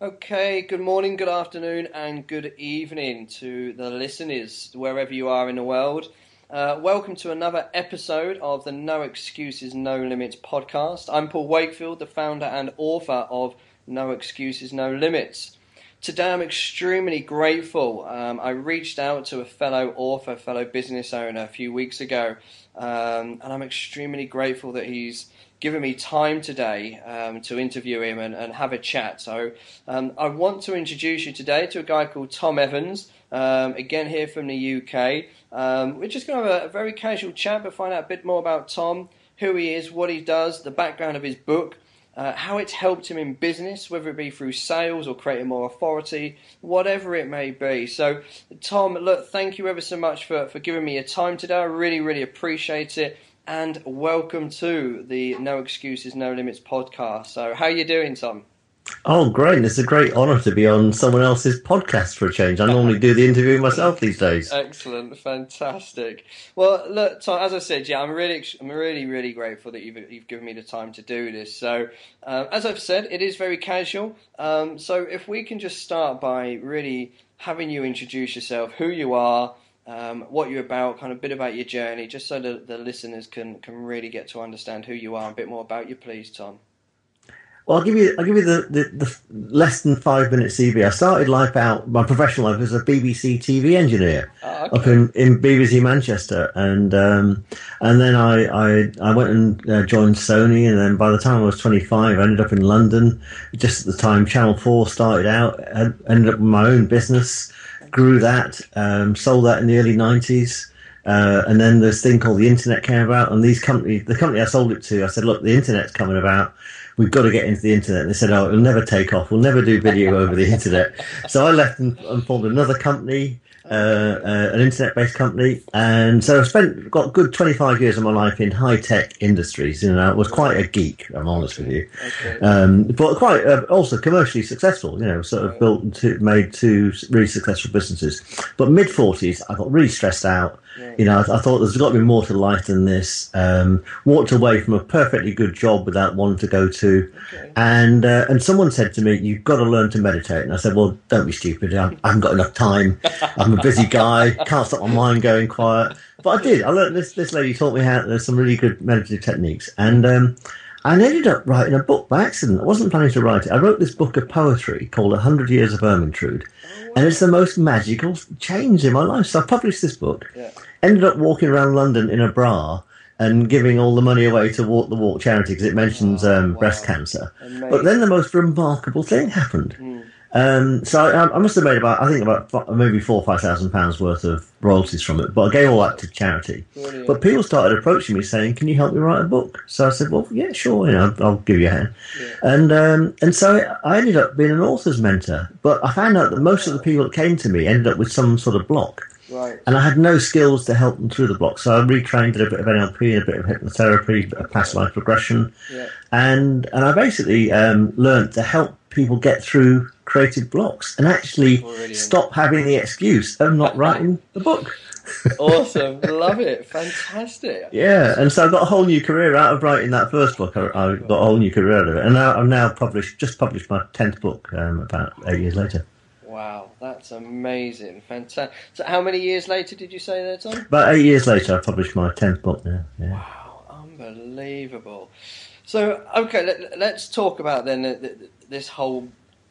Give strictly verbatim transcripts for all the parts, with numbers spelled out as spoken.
Okay, good morning, good afternoon, and good evening to the listeners, wherever you are in the world. Uh, welcome to another episode of the No Excuses, No Limits podcast. I'm Paul Wakefield, the founder and author of No Excuses, No Limits. Today I'm extremely grateful. Um, I reached out to a fellow author, fellow business owner a few weeks ago, um, and I'm extremely grateful that he's given me time today um, to interview him and, and have a chat. So um, I want to introduce you today to a guy called Tom Evans, um, again here from the U K. Um, we're just going to have a, a very casual chat, but find out a bit more about Tom, who he is, what he does, the background of his book, uh, how it's helped him in business, whether it be through sales or creating more authority, whatever it may be. So Tom, look, thank you ever so much for, for giving me your time today. I really, really appreciate it. And welcome to the No Excuses, No Limits podcast. So how are you doing, Tom? Oh, great. It's a great honour to be on someone else's podcast for a change. I normally do the interview myself these days. Excellent. Fantastic. Well, look, Tom, as I said, yeah, I'm really, I'm really, really grateful that you've, you've given me the time to do this. So, uh, as I've said, it is very casual. Um, so if we can just start by really having you introduce yourself, who you are, Um, what you're about, kind of a bit about your journey, just so that the listeners can, can really get to understand who you are, and a bit more about you, please, Tom. Well, I'll give you I'll give you the, the, the less than five minute C V. I started life out, my professional life as a B B C T V engineer Oh, okay. up in, in B B C Manchester, and um, and then I, I I went and uh, joined Sony, and then by the time I was twenty-five, I ended up in London. Just at the time, Channel Four started out, I ended up with my own business. Grew that, um, sold that in the early nineties, uh, and then this thing called the internet came about. And these company, the company I sold it to, I said, "Look, the internet's coming about. We've got to get into the internet." And they said, "Oh, it'll never take off. We'll never do video over the internet." So I left and, and formed another company, uh, uh, an internet-based company, and so I spent got a good twenty-five years of my life in high-tech industries. You know, I was quite a geek. I'm honest with you, Okay. um, but quite uh, also commercially successful. You know, sort of built two, made two really successful businesses. But mid forties, I got really stressed out. Right. You know, I, I thought there's got to be more to life than this. Um, walked away from a perfectly good job without wanting to go to, Okay. and uh, and someone said to me, "You've got to learn to meditate." And I said, "Well, don't be stupid. I, I haven't got enough time. I'm a busy guy. Can't stop my mind going quiet." But I did. I learned this. This lady taught me how. There's some really good meditative techniques, and um, I ended up writing a book by accident. I wasn't planning to write it. I wrote this book of poetry called A Hundred Years of Ermintrude. And it's the most magical change in my life. So I published this book, Yeah. ended up walking around London in a bra and giving all the money away to Walk the Walk charity because it mentions Oh, um, wow. breast cancer. Amazing. But then the most remarkable thing happened. Mm. Um, so I, I must have made about, I think about f- maybe four or five thousand pounds worth of royalties from it. But I gave all that to charity. Brilliant. But people started approaching me saying, "Can you help me write a book?" So I said, "Well, yeah, sure. You know, I'll, I'll give you a hand." Yeah. And um, and so I ended up being an author's mentor. But I found out that most of the people that came to me ended up with some sort of block. Right. And I had no skills to help them through the block. So I retrained, did a bit of N L P, a bit of hypnotherapy, a bit of past life regression. Yeah. And and I basically um, learned to help people get through creative blocks and actually Brilliant. stop having the excuse of not writing the book. Awesome. Love it. Fantastic. Yeah, and so I got a whole new career out of writing that first book. I, I got a whole new career out of it, and now I've now published, just published my tenth book um, about eight years later. Wow, that's amazing. Fantastic. So how many years later did you say there, Tom? About eight years later, I published my tenth book now. Yeah. Wow, unbelievable. So, okay, let, let's talk about then the, the, this whole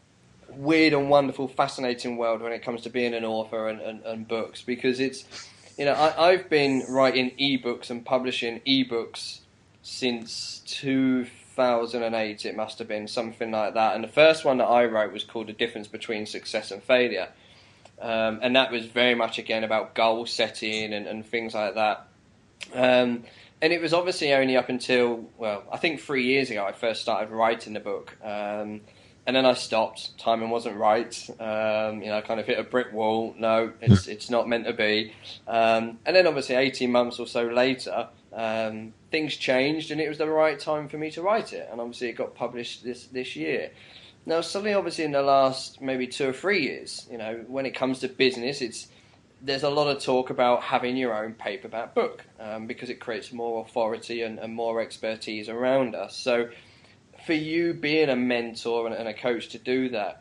weird and wonderful, fascinating world when it comes to being an author and, and, and books, because it's, you know, I, I've been writing ebooks and publishing ebooks since two thousand eight, it must have been, something like that. And the first one that I wrote was called The Difference Between Success and Failure. Um, and that was very much, again, about goal setting and, and things like that. Um, and it was obviously only up until, well, I think three years ago I first started writing the book. Um, and then I stopped. Timing wasn't right. Um, you know, I kind of hit a brick wall. No, it's it's not meant to be. Um, and then obviously eighteen months or so later, um, things changed and it was the right time for me to write it. And obviously it got published this, this year. Now, suddenly, obviously, in the last maybe two or three years, you know, when it comes to business, it's there's a lot of talk about having your own paperback book um, because it creates more authority and, and more expertise around us. So for you being a mentor and, and a coach to do that,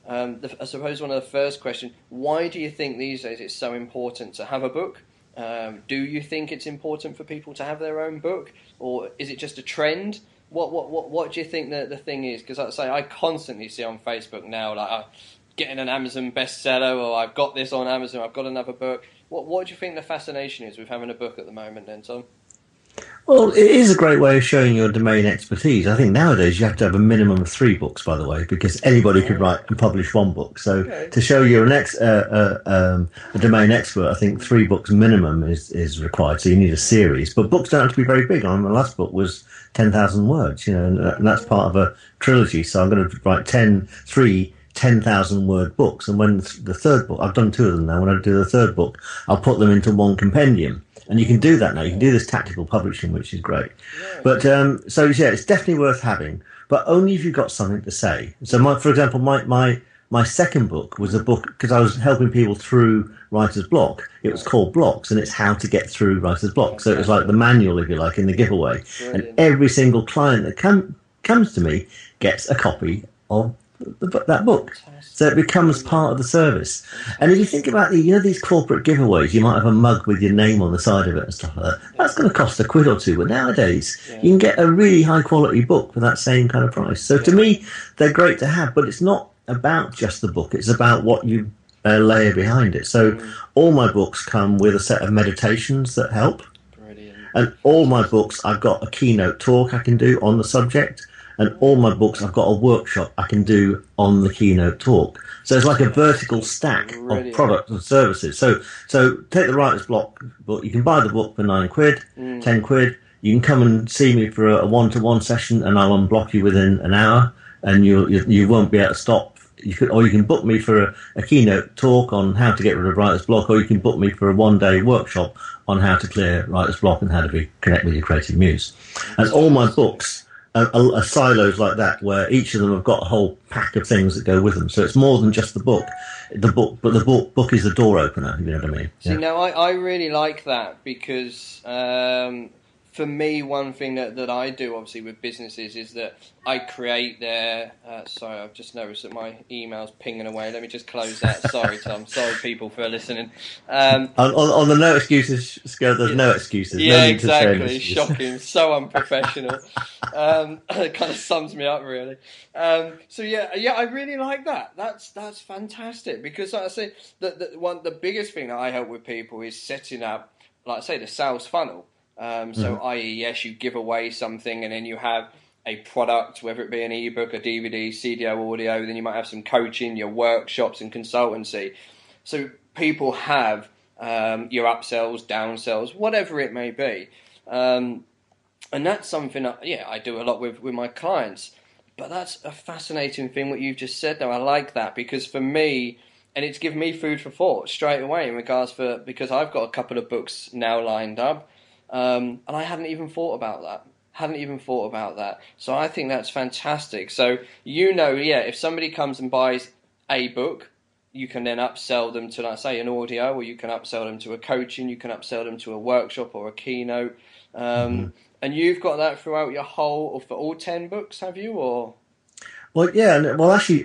Um, the, I suppose one of the first questions, why do you think these days it's so important to have a book? Um, do you think it's important for people to have their own book, or is it just a trend? What what what, what do you think the, the thing is? Because like I say, I constantly see on Facebook now, like, I'm getting an Amazon bestseller, or I've got this on Amazon, I've got another book. What what do you think the fascination is with having a book at the moment then, Tom? Well, it is a great way of showing your domain expertise. I think nowadays you have to have a minimum of three books, by the way, because anybody could write and publish one book. So Okay. to show you're an ex, uh, uh, um, a domain expert, I think three books minimum is, is required. So you need a series. But books don't have to be very big. I mean, my last book was ten thousand words, you know, and, and that's part of a trilogy. So I'm going to write ten, three ten thousand word books. And when the third book, I've done two of them now, when I do the third book, I'll put them into one compendium. And you can do that now. You can do this tactical publishing, which is great. Yeah. But um, so yeah, it's definitely worth having, but only if you've got something to say. So, my, for example, my my my second book was a book because I was helping people through writer's block. It was called Blocks, and it's how to get through writer's block. So it was like the manual, if you like, in the giveaway. Brilliant. And every single client that come, comes to me gets a copy of the, that book. So it becomes part of the service. And if you think about the, you know, these corporate giveaways, you might have a mug with your name on the side of it and stuff like that. That's going to cost a quid or two. But nowadays, Yeah. you can get a really high quality book for that same kind of price. So to me, they're great to have, but it's not about just the book. It's about what you uh, layer behind it. So Mm. all my books come with a set of meditations that help. Brilliant. And all my books, I've got a keynote talk I can do on the subject. And all my books, I've got a workshop I can do on the keynote talk. So it's like a vertical stack Brilliant. of products and services. So so take the writer's block book. You can buy the book for nine quid, Mm. ten quid. You can come and see me for a one-to-one session, and I'll unblock you within an hour, and you you, you won't be able to stop. You could, or you can book me for a, a keynote talk on how to get rid of writer's block, or you can book me for a one-day workshop on how to clear writer's block and how to be connect with your creative muse. And all my books are, are, are silos like that, where each of them have got a whole pack of things that go with them. So it's more than just the book. The book, but the book, book is the door opener. If you know what I mean? See, Yeah. now I, I really like that because um, for me, one thing that, that I do obviously with businesses is that I create their. Uh, sorry, I've just noticed that my email's pinging away. Let me just close that. Sorry, Tom. Sorry, people, for listening. Um, On, on, on the no excuses scale, there's no excuses. No yeah, need to say an exactly. excuse. Shocking. So unprofessional. um, it kind of sums me up, really. Um, so yeah, yeah, I really like that. That's that's fantastic because, like I say, the, the one the biggest thing that I help with people is setting up, like I say, the sales funnel. Um, so, Mhm. that is, yes, you give away something, and then you have a product, whether it be an ebook, a D V D, C D O audio. Then you might have some coaching, your workshops, and consultancy. So people have um, your upsells, downsells, whatever it may be. Um, and that's something that, yeah, I do a lot with, with my clients. But that's a fascinating thing what you've just said, though. I like that because for me, and it's given me food for thought straight away in regards for, because I've got a couple of books now lined up, um, and I hadn't even thought about that. Hadn't even thought about that. So I think that's fantastic. So, you know, yeah, if somebody comes and buys a book, you can then upsell them to, like, say, an audio, or you can upsell them to a coaching, you can upsell them to a workshop or a keynote. Um, mm-hmm. And you've got that throughout your whole, or for all ten books, have you? Or Well, yeah, and- well, actually,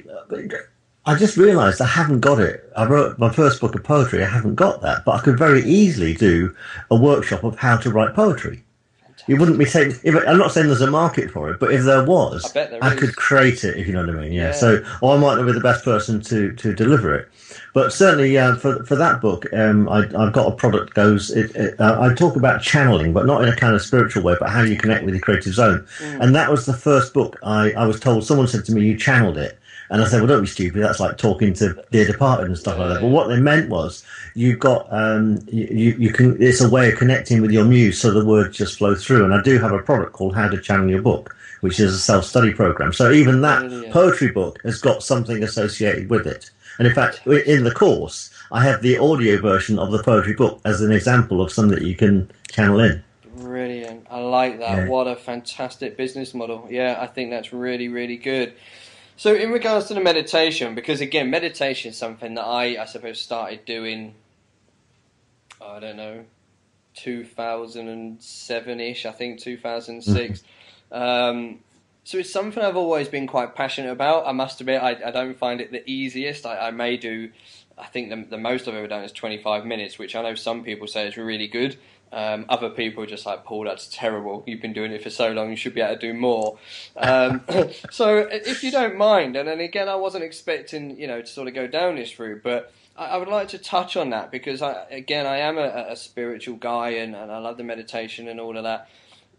I just realised I haven't got it. I wrote my first book of poetry, I haven't got that, but I could very easily do a workshop of how to write poetry. You wouldn't be saying, if, I'm not saying there's a market for it, but if there was, I bet there I is. could create it, if you know what I mean. Yeah. Yeah. So, or I might not be the best person to, to deliver it. But certainly, uh, for for that book, um, I, I've got a product that goes, it, it, uh, I talk about channeling, but not in a kind of spiritual way, but how you connect with your creative zone. Mm. And that was the first book I, I was told, someone said to me, you channeled it. And I said, well, don't be stupid. That's like talking to Dear Departed and stuff Yeah, like that. yeah. But what they meant was, you've got, um, you, you can, it's a way of connecting with your muse so the words just flow through. And I do have a product called How to Channel Your Book, which is a self-study program. So even that Brilliant. poetry book has got something associated with it. And in fact, in the course, I have the audio version of the poetry book as an example of something that you can channel in. Brilliant. I like that. Yeah. What a fantastic business model. Yeah, I think that's really, really good. So in regards to the meditation, because again, meditation is something that I, I suppose, started doing, I don't know, two thousand seven-ish, I think, two thousand six. um, So it's something I've always been quite passionate about. I must admit, I, I don't find it the easiest. I, I may do, I think the, the most I've ever done is twenty-five minutes, which I know some people say is really good. Um, other people are just like, Paul, that's terrible. You've been doing it for so long, you should be able to do more. Um, so if you don't mind, and then again, I wasn't expecting, you know, to sort of go down this route, but I, I would like to touch on that because, I, again, I am a, a spiritual guy and, and I love the meditation and all of that.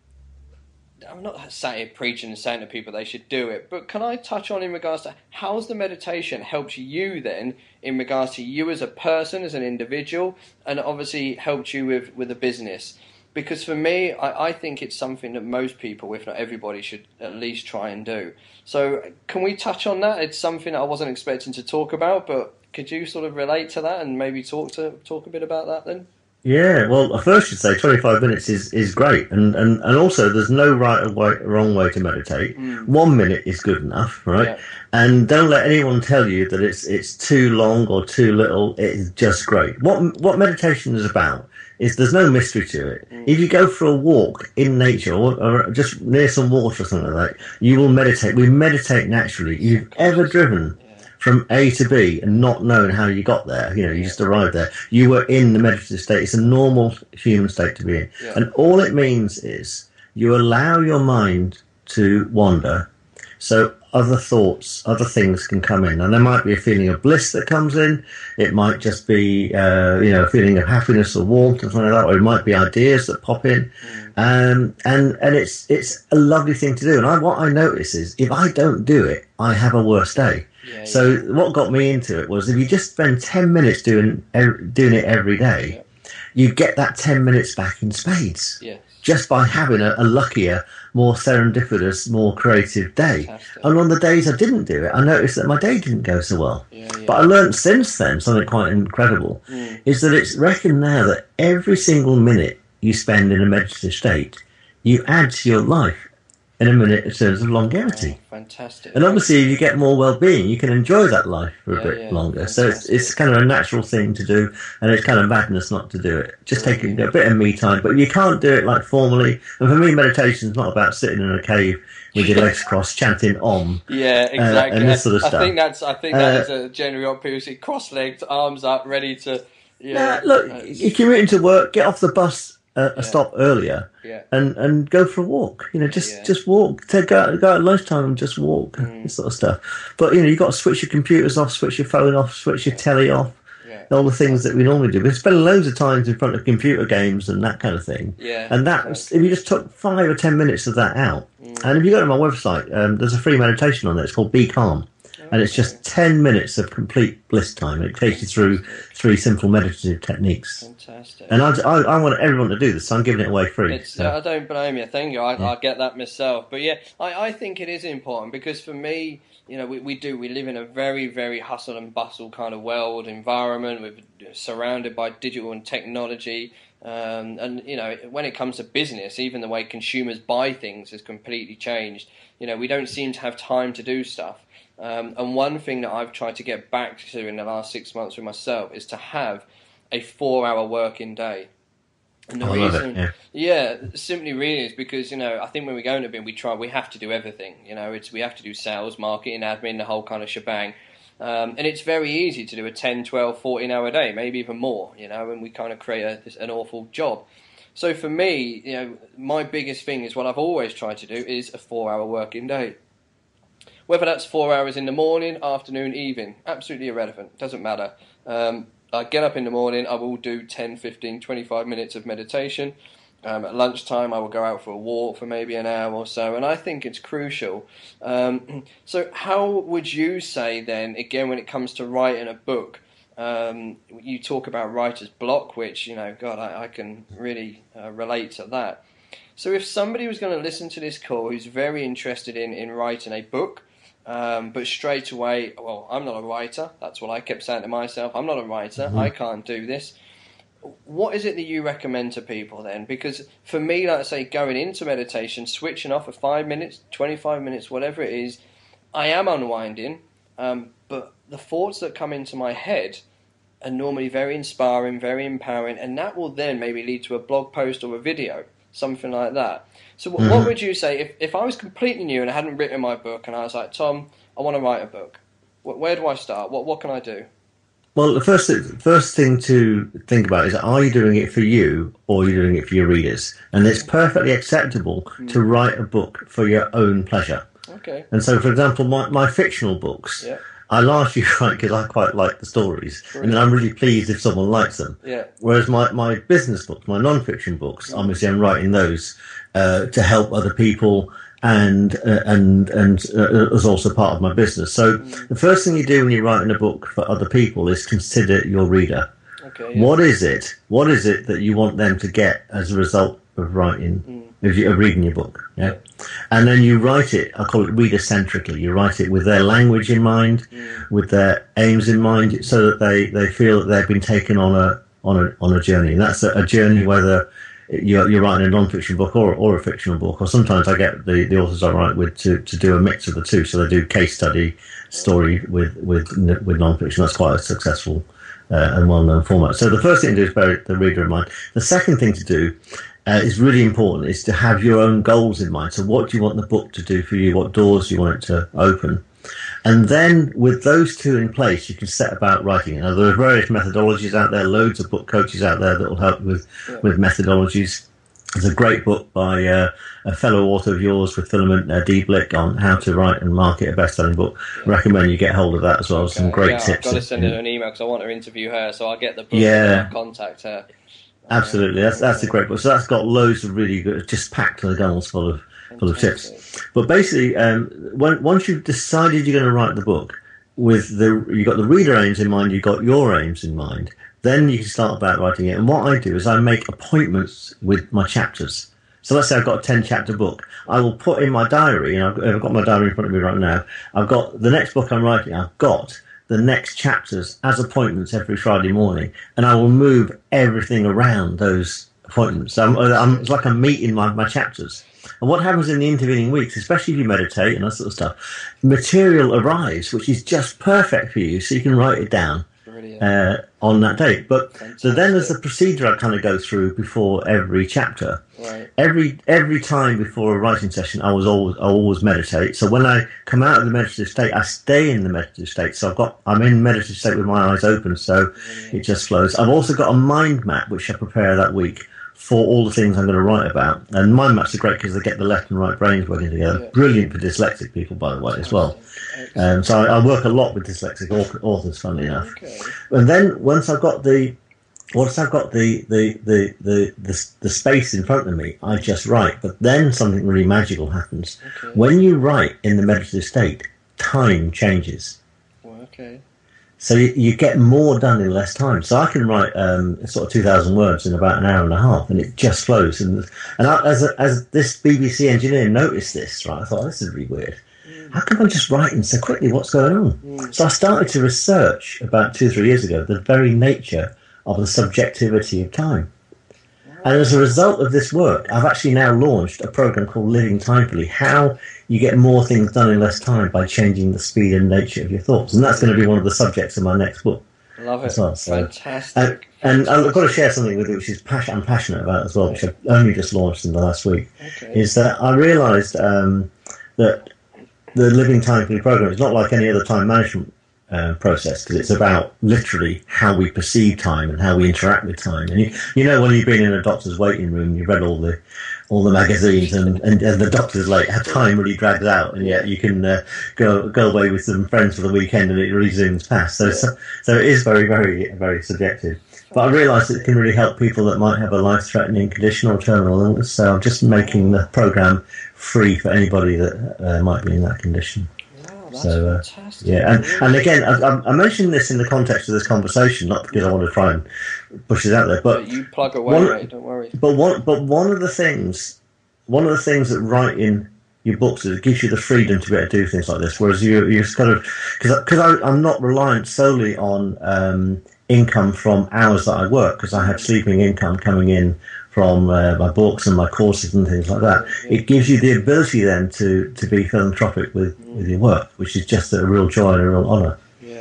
I'm not sat here preaching and saying to people they should do it, but can I touch on in regards to how's the meditation helped you then in regards to you as a person, as an individual, and obviously helped you with, with a business? Because for me, I, I think it's something that most people, if not everybody, should at least try and do. So can we touch on that? It's something that I wasn't expecting to talk about, but could you sort of relate to that and maybe talk to talk a bit about that then? Yeah, well, I first should say twenty-five minutes is, is great. And, and, and also, there's no right or way, wrong way to meditate. Mm. One minute is good enough, right? Yeah. And don't let anyone tell you that it's it's too long or too little. It's just great. What what meditation is about is there's no mystery to it. Mm. If you go for a walk in nature or, or just near some water or something like that, you will meditate. We meditate naturally. If you've ever driven from A to B and not knowing how you got there, you know, you just arrived there, you were in the meditative state. It's a normal human state to be in. Yeah. And all it means is you allow your mind to wander so other thoughts, other things can come in. And there might be a feeling of bliss that comes in. It might just be, uh, you know, a feeling of happiness or warmth or something like that, or it might be ideas that pop in. Mm. Um, and and it's it's a lovely thing to do. And I, what I notice is if I don't do it, I have a worse day. Yeah, so yeah. What got me into it was if you just spend ten minutes doing doing it every day, yeah. you get that ten minutes back in spades. Yeah. Just by having a, a luckier, more serendipitous, more creative day. Fantastic. And on the days I didn't do it, I noticed that my day didn't go so well. Yeah, yeah. But I learned since then something quite incredible, mm. is that it's reckoned now that every single minute you spend in a meditative state, you add to your life in a minute in terms of longevity. Oh, fantastic. And obviously, if you get more well-being, you can enjoy that life for yeah, a bit yeah, longer. Fantastic. So it's, it's kind of a natural thing to do, and it's kind of madness not to do it. Just take a, a bit of me time, but you can't do it like formally. And for me, meditation is not about sitting in a cave with your legs crossed, chanting Om. Yeah, exactly. Uh, and this sort of I stuff. think that's. I think that uh, is a generally what people see: cross-legged, arms up, ready to. Yeah. Nah, look, if you're into work, get off the bus. A, a yeah. stop earlier yeah. and, and go for a walk. You know, just yeah. just walk. Take go, go at lunchtime and just walk. Mm. This sort of stuff. But you know, you got to switch your computers off, switch your phone off, switch your telly off. Yeah. All the things that we normally do. We spend loads of time in front of computer games and that kind of thing. Yeah. And that exactly. if you just took five or ten minutes of that out, mm. and if you go to my website, um, there's a free meditation on there. It's called Be Calm. And it's just ten minutes of complete bliss time. It takes you through three simple meditative techniques. Fantastic. And I, I, I want everyone to do this, so I'm giving it away free. It's, so. I don't blame you. Thank you. I, yeah. I get that myself. But yeah, I, I think it is important because for me, you know, we, we do. We live in a very, very hustle and bustle kind of world environment. We're surrounded by digital and technology. Um, and, you know, when it comes to business, even the way consumers buy things has completely changed. You know, we don't seem to have time to do stuff. Um, and one thing that I've tried to get back to in the last six months with myself is to have a four-hour working day. And the I reason, love it, yeah. yeah, simply really is because, you know, I think when we go into B I M, we try, we have to do everything. You know, it's we have to do sales, marketing, admin, the whole kind of shebang. Um, and it's very easy to do a ten, twelve, fourteen-hour day, maybe even more, you know, and we kind of create a, this, an awful job. So for me, you know, my biggest thing is what I've always tried to do is a four-hour working day. Whether that's four hours in the morning, afternoon, evening, absolutely irrelevant. Doesn't matter. Um, I get up in the morning, I will do ten, fifteen, twenty-five minutes of meditation. Um, at lunchtime, I will go out for a walk for maybe an hour or so, and I think it's crucial. Um, so how would you say then, again, when it comes to writing a book, um, you talk about writer's block, which, you know, God, I, I can really uh, relate to that. So if somebody was going to listen to this call who's very interested in, in writing a book, Um, but straight away, well, I'm not a writer. That's what I kept saying to myself. I'm not a writer. Mm-hmm. I can't do this. What is it that you recommend to people then? Because for me, like I say, going into meditation, switching off for five minutes, twenty-five minutes, whatever it is, I am unwinding. Um, but the thoughts that come into my head are normally very inspiring, very empowering, and that will then maybe lead to a blog post or a video. something like that. So what, Mm-hmm. what would you say if, if I was completely new and I hadn't written my book and I was like, Tom, I want to write a book. Where do I start? What what can I do? Well, the first first thing to think about is, are you doing it for you or are you doing it for your readers? And it's perfectly acceptable mm. to write a book for your own pleasure. Okay. And so, for example, my, my fictional books, yeah. I largely write because I quite like the stories. Brilliant. And I'm really pleased if someone likes them. Yeah. Whereas my, my business books, my non-fiction books, mm. obviously I'm writing those uh, to help other people and uh, and and uh, as also part of my business. So mm. the first thing you do when you're writing a book for other people is consider your reader. Okay, yeah. What is it? What is it that you want them to get as a result of writing, mm. of, you, of reading your book? Yeah, yeah. And then you write it. I call it reader-centrically. You write it with their language in mind, mm. with their aims in mind, so that they, they feel that they've been taken on a on a on a journey. And that's a, a journey whether You're, you're writing a non-fiction book or, or a fictional book, or sometimes I get the, the authors I write with to, to do a mix of the two. So they do case study story with with with non-fiction. That's quite a successful uh, and well-known format. So the first thing to do is bear the reader in mind. The second thing to do uh, is really important, is to have your own goals in mind. So what do you want the book to do for you? What doors do you want it to open? And then with those two in place, you can set about writing it. Now, there are various methodologies out there, loads of book coaches out there that will help with, yeah. with methodologies. There's a great book by uh, a fellow author of yours with Filament uh, D. Blick on how to write and market a best-selling book. Yeah. I recommend you get hold of that as well. Okay. Some great yeah, tips. I've got to send her an email because I want to interview her, so I'll get the book yeah. and contact her. Absolutely, that's that's a great book. So that's got loads of really good, just packed to the gunnels full of full of tips. But basically, um, when, once you've decided you're going to write the book, with the you've got the reader aims in mind, you've got your aims in mind, then you can start about writing it. And what I do is I make appointments with my chapters. So let's say I've got a ten chapter book. I will put in my diary, and I've, I've got my diary in front of me right now. I've got the next book I'm writing. I've got the next chapters as appointments every Friday morning, and I will move everything around those appointments. So I'm, I'm, it's like I'm meeting my, my chapters. And what happens in the intervening weeks, especially if you meditate and that sort of stuff, material arrives which is just perfect for you, so you can write it down uh, on that day. But Fantastic. So then there's the procedure I kind of go through before every chapter. Right. Every every time before a writing session, I was always I always meditate. So when I come out of the meditative state, I stay in the meditative state. So I've got I'm in meditative state with my eyes open, so mm-hmm. it just flows. I've also got a mind map which I prepare that week for all the things I'm going to write about. And mind maps are great because they get the left and right brains working together. Yeah. Brilliant for dyslexic people, by the way, as well. Um, so I, I work a lot with dyslexic authors, funnily enough. Okay. And then once I've got the once I've got the the, the, the, the the space in front of me, I just write. But then something really magical happens. Okay. When you write in the meditative state, time changes. Okay. So you, you get more done in less time. So I can write um, sort of two thousand words in about an hour and a half, and it just flows. And and I, as a, as this B B C engineer noticed this, right, I thought, this is really weird. Mm. How come I'm just writing so quickly? What's going on? Mm. So I started to research about two or three years ago the very nature of the subjectivity of time. And as a result of this work, I've actually now launched a program called Living Timefully, how you get more things done in less time by changing the speed and nature of your thoughts. And that's going to be one of the subjects of my next book. Love it. Well, so. Fantastic. And, and I've got to share something with you, which is passion, I'm passionate about as well, which I've only just launched in the last week, okay. is that I realised um, that the Living Timefully program is not like any other time management Uh, process, because it's about literally how we perceive time and how we interact with time. And you, you know, when you've been in a doctor's waiting room, you've read all the all the magazines, and, and, and the doctor's late, how time really drags out, and yet you can uh, go go away with some friends for the weekend, and it really zooms past. So, so so it is very very very subjective. But I realise it can really help people that might have a life-threatening condition or terminal illness. So I'm just making the program free for anybody that uh, might be in that condition. That's so uh, fantastic. yeah, and and again, I, I mentioned this in the context of this conversation, not because I want to try and push it out there, but, but you plug away, one, mate, don't worry. But one, but one of the things, one of the things that writing your books is it gives you the freedom to be able to do things like this. Whereas you, you kind of, because because I'm not reliant solely on um, income from hours that I work, because I have sleeping income coming in from uh, my books and my courses and things like that. It gives you the ability then to, to be philanthropic with, with your work, which is just a real joy and a real honour. Yeah,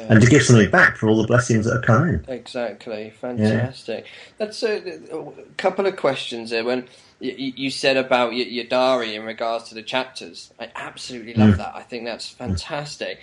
and to give something back for all the blessings that have come in. Exactly, fantastic. Yeah. That's a, a couple of questions there. When you, you said about your, your diary in regards to the chapters, I absolutely love mm. that. I think that's fantastic. Mm.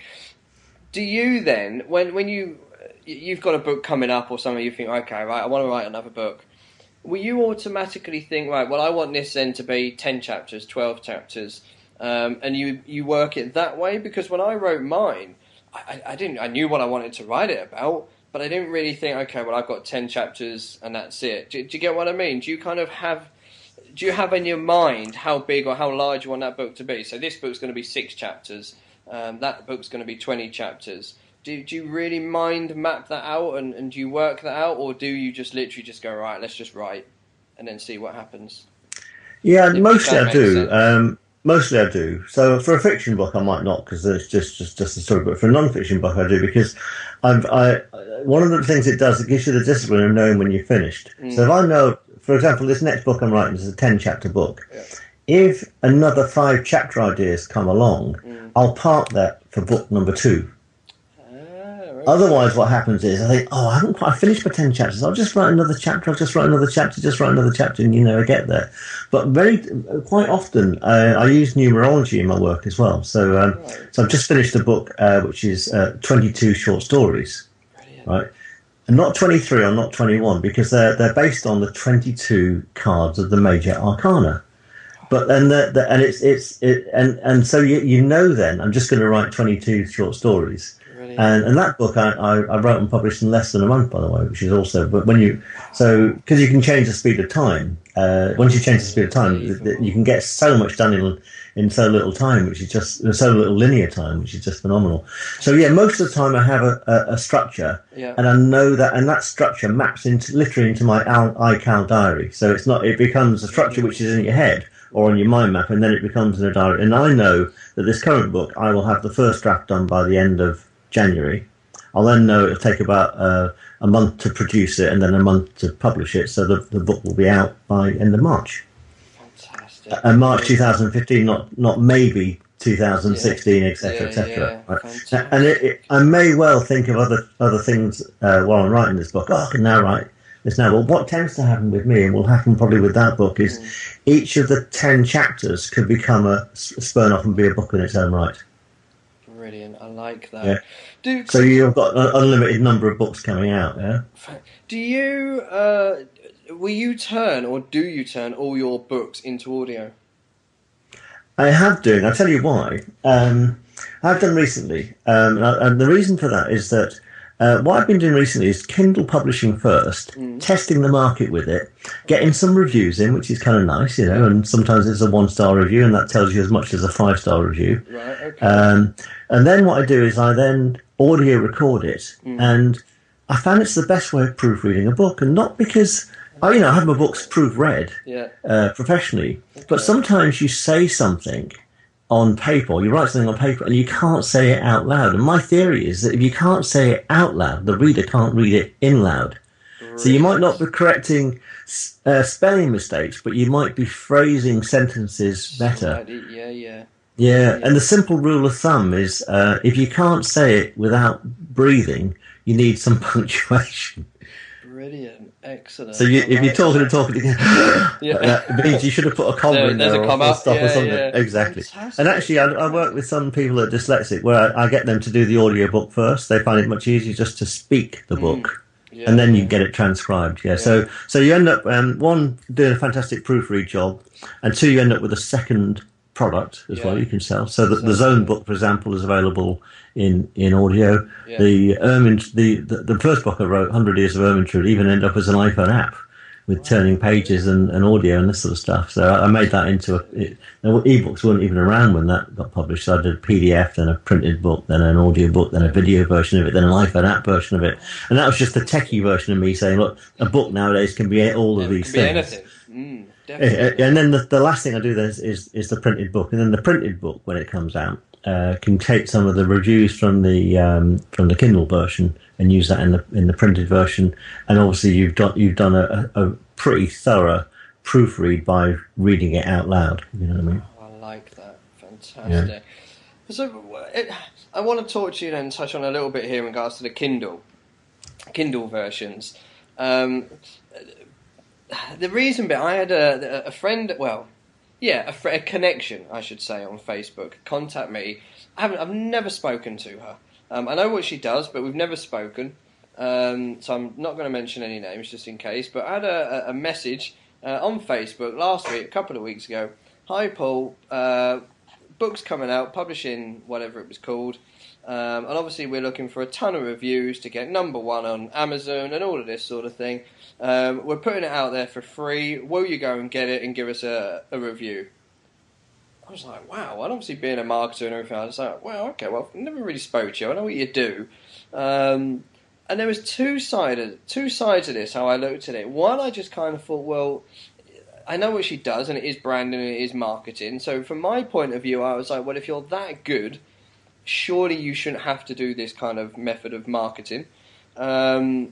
Do you then, when when you you've got a book coming up or something, you think, okay, right, I want to write another book. Will you automatically think, right, well, I want this then to be ten chapters, twelve chapters, um, and you you work it that way? Because when I wrote mine, I, I didn't. I knew what I wanted to write it about, but I didn't really think, okay, well, I've got ten chapters and that's it. Do, do you get what I mean? Do you kind of have, do you have in your mind how big or how large you want that book to be? So this book's going to be six chapters. Um, that book's going to be twenty chapters. Do, do you really mind map that out and, and do you work that out, or do you just literally just go, right, let's just write and then see what happens? Yeah, if mostly I do. Um, mostly I do. So for a fiction book, I might not, because it's just, just just a story. But for a non-fiction book, I do, because I'm, I one of the things it does, it gives you the discipline of knowing when you're finished. Mm. So if I know, for example, this next book I'm writing is a ten-chapter book. Yeah. If another five chapter ideas come along, mm. I'll park that for book number two. Otherwise, what happens is I think, oh, I haven't quite finished my ten chapters. I'll just write another chapter. I'll just write another chapter. Just write another chapter, and you never get there. But very quite often, uh, I use numerology in my work as well. So, um, right. so I've just finished a book uh, which is uh, twenty-two short stories, Brilliant. right? And not twenty-three or not twenty-one, because they're they're based on the twenty-two cards of the major arcana. But then the, the and it's it's it, and and so you you know then I'm just going to write twenty-two short stories. And, and that book I, I, I wrote and published in less than a month, by the way, which is also, but when you, so, because you can change the speed of time, uh, once you change the speed of time, you can get so much done in, in so little time, which is just, so little linear time, which is just phenomenal. So yeah, most of the time I have a, a, a structure, yeah. and I know that, and that structure maps into, literally into my iCal diary. So it's not, it becomes a structure which is in your head, or on your mind map, and then it becomes in a diary. And I know that this current book, I will have the first draft done by the end of January. I'll then know it'll take about uh, a month to produce it and then a month to publish it, so the, the book will be out by end of March. Fantastic. Uh, and March twenty fifteen, not not maybe two thousand sixteen, et cetera, yeah, et cetera. yeah, right. And it, it, I may well think of other other things uh, while I'm writing this book. Oh, I can now write this now. Well, what tends to happen with me, and will happen probably with that book, is mm. each of the ten chapters could become a spurn off and be a book in its own right. Brilliant, I like that. Yeah. Do, so you've got an unlimited number of books coming out, yeah? Do you, uh, will you turn, or do you turn all your books into audio? I have done, I'll tell you why. Um, I've done recently, um, and the reason for that is that Uh, what I've been doing recently is Kindle publishing first, mm. testing the market with it, getting some reviews in, which is kind of nice, you know, and sometimes it's a one-star review, and that tells you as much as a five-star review. Right, okay. Um, and then what I do is I then audio record it, mm. and I found it's the best way of proofreading a book, and not because, I, you know, I have my books proofread yeah. uh, professionally, okay. but sometimes you say something on paper, you write something on paper and you can't say it out loud. And my theory is that if you can't say it out loud, the reader can't read it in loud. Right. So you might not be correcting uh, spelling mistakes, but you might be phrasing sentences better. Yeah, yeah. Yeah, yeah. And the simple rule of thumb is uh, if you can't say it without breathing, you need some punctuation. Brilliant. Excellent. So you, if you're talking and talking again, yeah. that means you should have put a comma there, in there or, or stop yeah, or something. Yeah. Exactly. Fantastic. And actually, I, I work with some people that are dyslexic where I, I get them to do the audiobook first. They find it much easier just to speak the book. Mm. Yeah, and then you get it transcribed. Yeah. yeah. So so you end up, um, one, doing a fantastic proofread job, and two, you end up with a second product as yeah. well you can sell. So the, the Zone book, for example, is available in, in audio. Yeah. The Ermin, the, the the first book I wrote, one hundred Years of Ermintrude, even ended up as an iPhone app with wow. turning pages and, and audio and this sort of stuff. So I, I made that into a... It, ebooks weren't even around when that got published. So I did a P D F, then a printed book, then an audio book, then a video version of it, then an iPhone app version of it. And that was just the techie version of me saying, look, a book nowadays can be all of yeah, these it can things. Be anything. Mm. Definitely. And then the, the last thing I do there is, is, is the printed book. And then the printed book, when it comes out, uh, can take some of the reviews from the um, from the Kindle version and use that in the in the printed version. And obviously, you've done you've done a, a pretty thorough proofread by reading it out loud. You know what I mean? Oh, I like that. Fantastic. Yeah. So, it, I want to talk to you then, touch on a little bit here in regards to the Kindle, Kindle versions. Um, the reason being, I had a, a friend, well, yeah, a, fr- a connection, I should say, on Facebook, contact me. I haven't, I've never spoken to her. Um, I know what she does, but we've never spoken. Um, so I'm not going to mention any names just in case. But I had a, a message uh, on Facebook last week, a couple of weeks ago. Hi, Paul. Uh, book's coming out, publishing whatever it was called. Um, and obviously we're looking for a ton of reviews to get number one on Amazon and all of this sort of thing. Um, we're putting it out there for free. Will you go and get it and give us a, a review? I was like, wow. And obviously being a marketer and everything, I was like, wow, okay, well, I've never really spoke to you. I know what you do. Um, and there was two sided, two sides of this, how I looked at it. One, I just kind of thought, well, I know what she does, and it is branding and it is marketing. So from my point of view, I was like, well, if you're that good, surely you shouldn't have to do this kind of method of marketing. Um,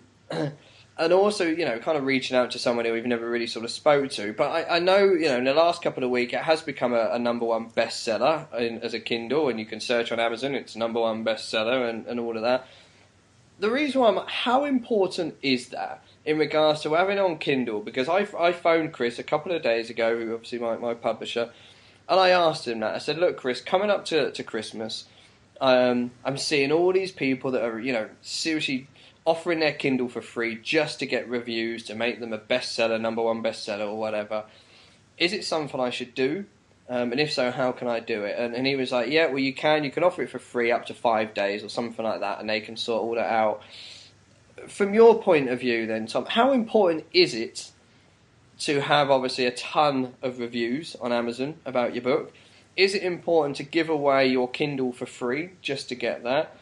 and also, you know, kind of reaching out to someone who we've never really sort of spoke to. But I, I know, you know, in the last couple of weeks, it has become a, a number one bestseller in, as a Kindle, and you can search on Amazon, it's number one bestseller and, and all of that. The reason why I'm, how important is that in regards to having on Kindle? Because I, I phoned Chris a couple of days ago, who obviously my, my publisher, and I asked him that. I said, look, Chris, coming up to, to Christmas, um, I'm seeing all these people that are, you know, seriously offering their Kindle for free just to get reviews, to make them a bestseller, number one bestseller or whatever. Is it something I should do? Um, and if so, how can I do it? And, and he was like, yeah, well, you can. You can offer it for free up to five days or something like that, and they can sort all that out. From your point of view then, Tom, how important is it to have, obviously, a ton of reviews on Amazon about your book? Is it important to give away your Kindle for free just to get that?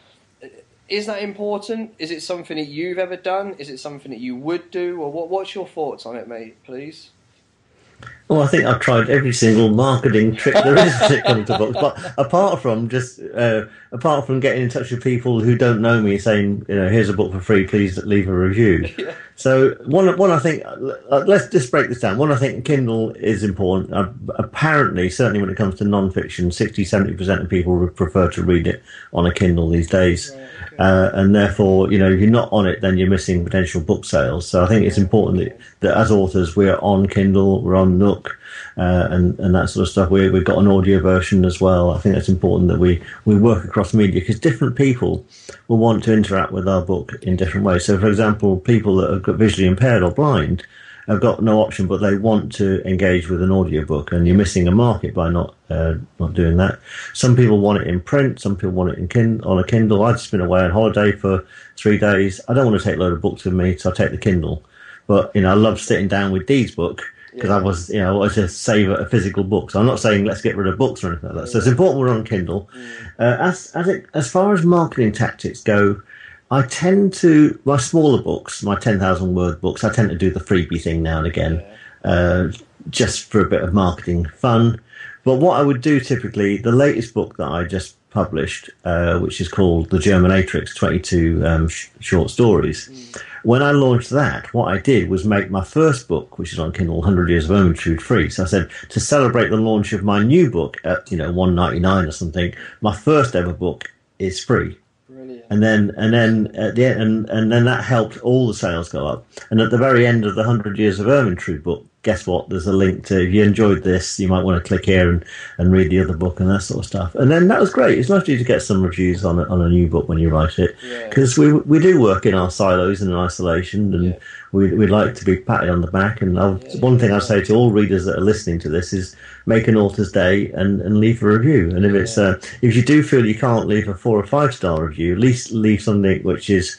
Is that important? Is it something that you've ever done? Is it something that you would do? Or what? What's your thoughts on it, mate, please? Well, I think I've tried every single marketing trick there is when it comes to books. But apart from just, uh, apart from getting in touch with people who don't know me, saying, you know, here's a book for free, please leave a review. Yeah. So one, one I think, let's just break this down. One, I think Kindle is important. Uh, apparently, certainly when it comes to non-fiction, sixty, seventy percent of people would prefer to read it on a Kindle these days. Right. Uh, and therefore, you know, if you're not on it, then you're missing potential book sales. So I think it's important that, that as authors, we're on Kindle, we're on Nook, uh, and, and that sort of stuff. We, we've got an audio version as well. I think it's important that we, we work across media, because different people will want to interact with our book in different ways. So, for example, people that are visually impaired or blind have got no option, but they want to engage with an audiobook, and you're missing a market by not uh, not doing that. Some people want it in print, some people want it in kin- on a Kindle. I've just been away on holiday for three days. I don't want to take a load of books with me, so I take the Kindle. But, you know, I love sitting down with Dee's book, because yeah. I was, you know, I wanted to save a physical book. So I'm not saying let's get rid of books or anything like that. So it's important we're on Kindle. Mm. Uh, as as it, as far as marketing tactics go, I tend to, my smaller books, my ten thousand word books, I tend to do the freebie thing now and again, uh, just for a bit of marketing fun. But what I would do typically, the latest book that I just published, uh, which is called The Germinatrix, twenty-two um, sh- short stories. Mm. When I launched that, what I did was make my first book, which is on Kindle, one hundred Years of Ermintrude, free. So I said, to celebrate the launch of my new book at, you know, one ninety-nine or something, my first ever book is free. And then, and then, at the end, and, and then that helped all the sales go up. And at the very end of the Hundred Years of Ermintrude book, guess what? There's a link to, if you enjoyed this, you might want to click here and, and read the other book and that sort of stuff. And then that was great. It's nice to get some reviews on a, on a new book when you write it, because yeah. we we do work in our silos and in isolation, and yeah. we we like to be patted on the back. And I'll, yeah, one thing yeah. I say to all readers that are listening to this is, make an author's day and, and leave a review. And if it's uh, if you do feel you can't leave a four or five star review, at least leave something which is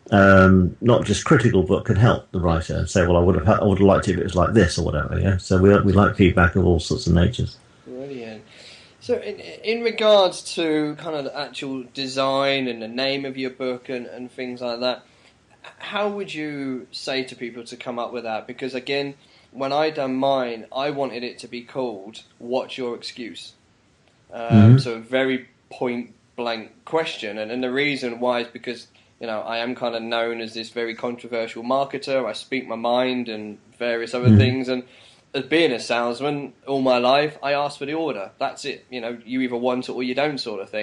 um, not just critical, but can help the writer and say, well, I would have I would have liked it if it was like this or whatever. Yeah. So we we like feedback of all sorts of natures. Brilliant. So in in regards to kind of the actual design and the name of your book and, and things like that, how would you say to people to come up with that? Because again, when I done mine, I wanted it to be called "What's Your Excuse?" Um, mm-hmm. So a very point blank question, and, and the reason why is because, you know, I am kind of known as this very controversial marketer. I speak my mind and various other mm-hmm. things, and as being a salesman all my life, I ask for the order. That's it. You know, you either want it or you don't, sort of thing.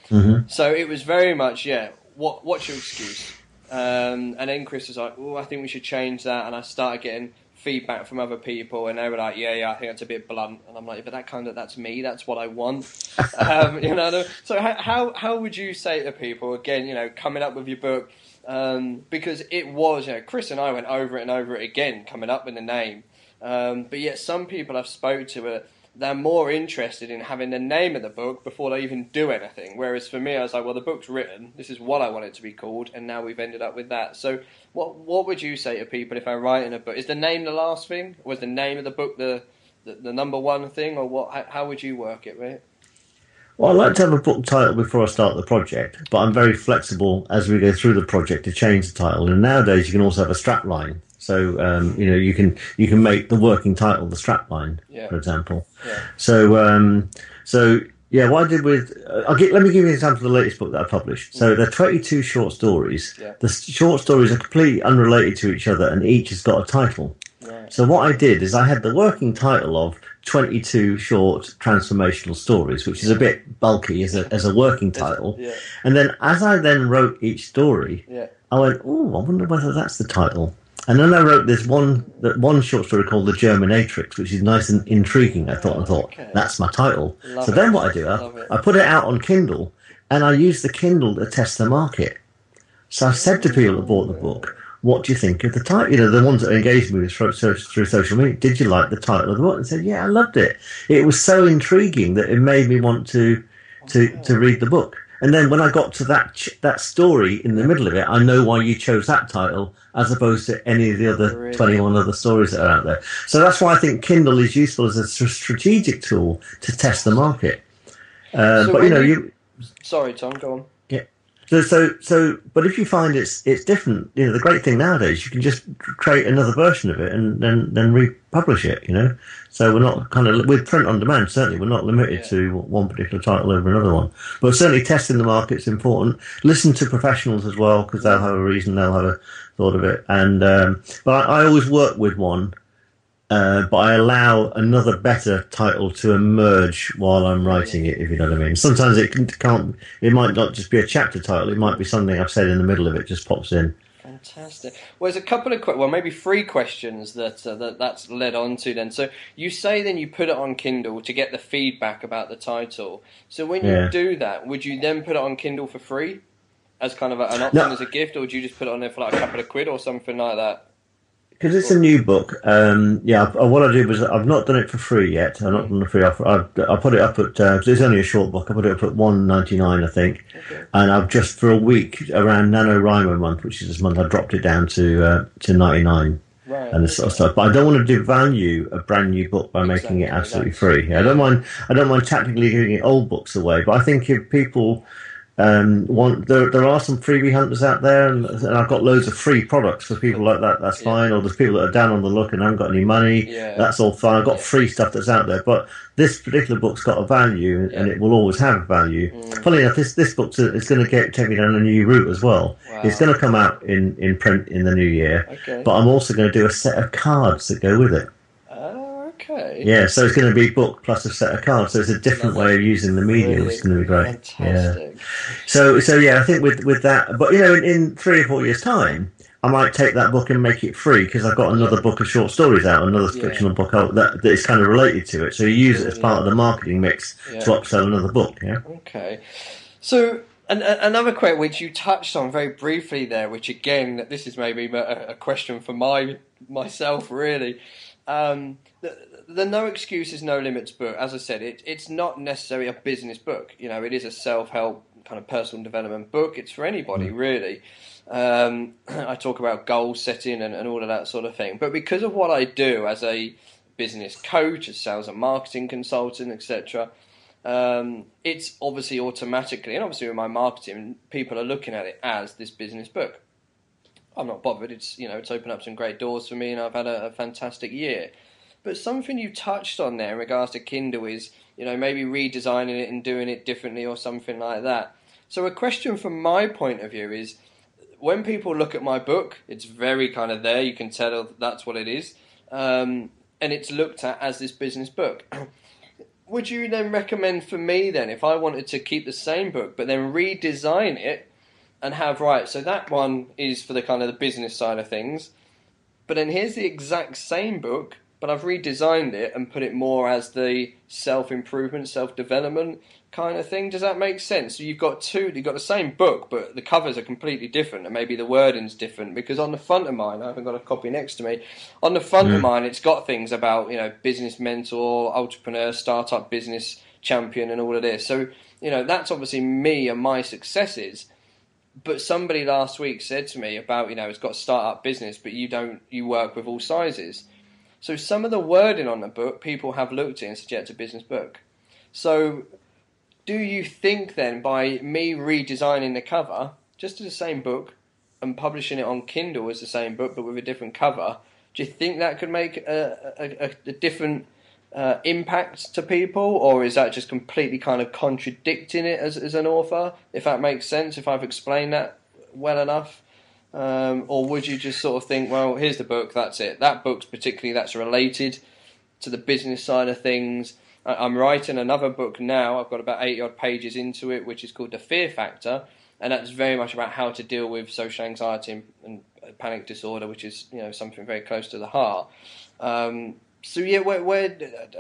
Mm-hmm. So it was very much, yeah, what what's your excuse? Um, and then Chris was like, oh, I think we should change that. And I started getting feedback from other people, and they were like, yeah, yeah, I think that's a bit blunt. And I'm like, but that kind of, that's me, that's what I want. um, you know, so how how would you say to people, again, you know, coming up with your book, um, because it was, you know, Chris and I went over it and over it again, coming up with the name. Um, but yet some people I've spoke to are, they're more interested in having the name of the book before they even do anything. Whereas for me, I was like, well, the book's written. This is what I want it to be called. And now we've ended up with that. So what what would you say to people if I write in a book? Is the name the last thing? Was the name of the book the, the, the number one thing? Or what? How, how would you work it, right? Well, I like to have a book title before I start the project, but I'm very flexible as we go through the project to change the title. And nowadays you can also have a strap line. So um, you know you can you can make the working title the strapline, yeah. for example. Yeah. So um, so yeah, what I did with uh, I'll get, let me give you an example of the latest book that I published. So there are twenty-two short stories. Yeah. The short stories are completely unrelated to each other, and each has got a title. Right. So what I did is I had the working title of twenty-two short transformational stories, which is a bit bulky as a as a working title. Yeah. And then as I then wrote each story, yeah. I went, oh, I wonder whether that's the title. And then I wrote this one that one short story called The Germinatrix, which is nice and intriguing. I thought, I thought okay. that's my title. Love so it. then what I do, I, I put it out on Kindle, and I use the Kindle to test the market. So I said to people that bought the book, what do you think of the title? You know, the ones that engaged me with through, through social media, did you like the title of the book? And said, yeah, I loved it. It was so intriguing that it made me want to to, oh. to read the book. And then when I got to that ch- that story in the middle of it, I know why you chose that title as opposed to any of the other Really? twenty-one other stories that are out there. So that's why I think Kindle is useful as a strategic tool to test the market. Uh, so but you know, you, you. Sorry, Tom. Go on. Yeah. So, so, so, but if you find it's it's different, you know, the great thing nowadays, you can just create another version of it and then then republish it. You know, so we're not kind of with print on demand. Certainly, we're not limited yeah. to one particular title over another one. But certainly, testing the market's important. Listen to professionals as well, because they'll have a reason, they'll have a thought of it. And um, but I, I always work with one. Uh, but I allow another better title to emerge while I'm writing it, if you know what I mean. Sometimes it can't, it might not just be a chapter title, it might be something I've said in the middle of it, just pops in. Fantastic. Well, there's a couple of, well, maybe three questions that, uh, that that's led on to then. So you say then you put it on Kindle to get the feedback about the title. So when you Yeah. do that, would you then put it on Kindle for free as kind of a, an option No. as a gift, or would you just put it on there for like a couple of quid or something like that? Because it's a new book, um, yeah. What I did was I've not done it for free yet. I've not done the free offer. I've, I put it up at because uh, it's only a short book. I put it up at one ninety nine, I think. Okay. And I've just for a week around NaNoWriMo month, which is this month, I dropped it down to uh, to ninety nine. Right. And this sort of stuff, but I don't want to devalue a brand new book by making Exactly, it absolutely that's- free. I don't mind. I don't mind tactically giving old books away, but I think if people um, want, there, there are some freebie hunters out there, and, and I've got loads of free products for people like that. That's Yeah. fine. Or there's people that are down on the look and haven't got any money. Yeah. That's all fine. I've got Yeah. free stuff that's out there, but this particular book's got a value, and, and Yeah. it will always have value. Mm. Funny enough, this this book is going to get take me down a new route as well. Wow. It's going to come out in, in print in the new year. Okay. But I'm also going to do a set of cards that go with it. Oh, okay. Yeah, so it's going to be book plus a set of cards. So it's a different Love way it. of using the medium, Really which is going to be great. Fantastic. Yeah. So, so yeah, I think with with that, but you know, in, in three or four years' time, I might take that book and make it free because I've got another book of short stories out, another Yeah. fictional book out that, that is kind of related to it. So you use it as part of the marketing mix Yeah. to upsell another book. Yeah. Okay. So, an, a- another question which you touched on very briefly there, which again, this is maybe a, a question for my myself, really. Um, the, the No Excuses, No Limits book, as I said, it, it's not necessarily a business book. You know, it is a self-help kind of personal development book. It's for anybody, really. Um, I talk about goal setting and, and all of that sort of thing. But because of what I do as a business coach, a sales and marketing consultant, et cetera, um, it's obviously automatically, and obviously with my marketing, people are looking at it as this business book. I'm not bothered. It's, you know, it's opened up some great doors for me, and I've had a, a fantastic year. But something you touched on there in regards to Kindle is, you know, maybe redesigning it and doing it differently or something like that. So a question from my point of view is, when people look at my book, it's very kind of there. You can tell that's what it is. Um, and it's looked at as this business book. would you then recommend for me then, if I wanted to keep the same book but then redesign it and have, right, so that one is for the kind of the business side of things, but then here's the exact same book, but I've redesigned it and put it more as the self-improvement, self-development kind of thing. Does that make sense? So you've got two, you've got the same book, but the covers are completely different, and maybe the wording's different. Because on the front of mine, I haven't got a copy next to me. On the front mm. of mine, it's got things about, you know, business mentor, entrepreneur, startup business champion, and all of this. So, you know, that's obviously me and my successes. But somebody last week said to me about, you know, it's got startup business, but you don't, you work with all sizes. So some of the wording on the book, people have looked at and said, yeah, it's a business book. So do you think then by me redesigning the cover, just as the same book, and publishing it on Kindle as the same book but with a different cover, do you think that could make a, a, a different uh, impact to people? Or is that just completely kind of contradicting it as, as an author, if that makes sense, if I've explained that well enough? Um, or would you just sort of think, well, here's the book, that's it. That book's particularly, that's related to the business side of things. I, I'm writing another book now. I've got about eighty odd pages into it, which is called The Fear Factor, and that's very much about how to deal with social anxiety and, and panic disorder, which is, you know, something very close to the heart. Um, so yeah, where, where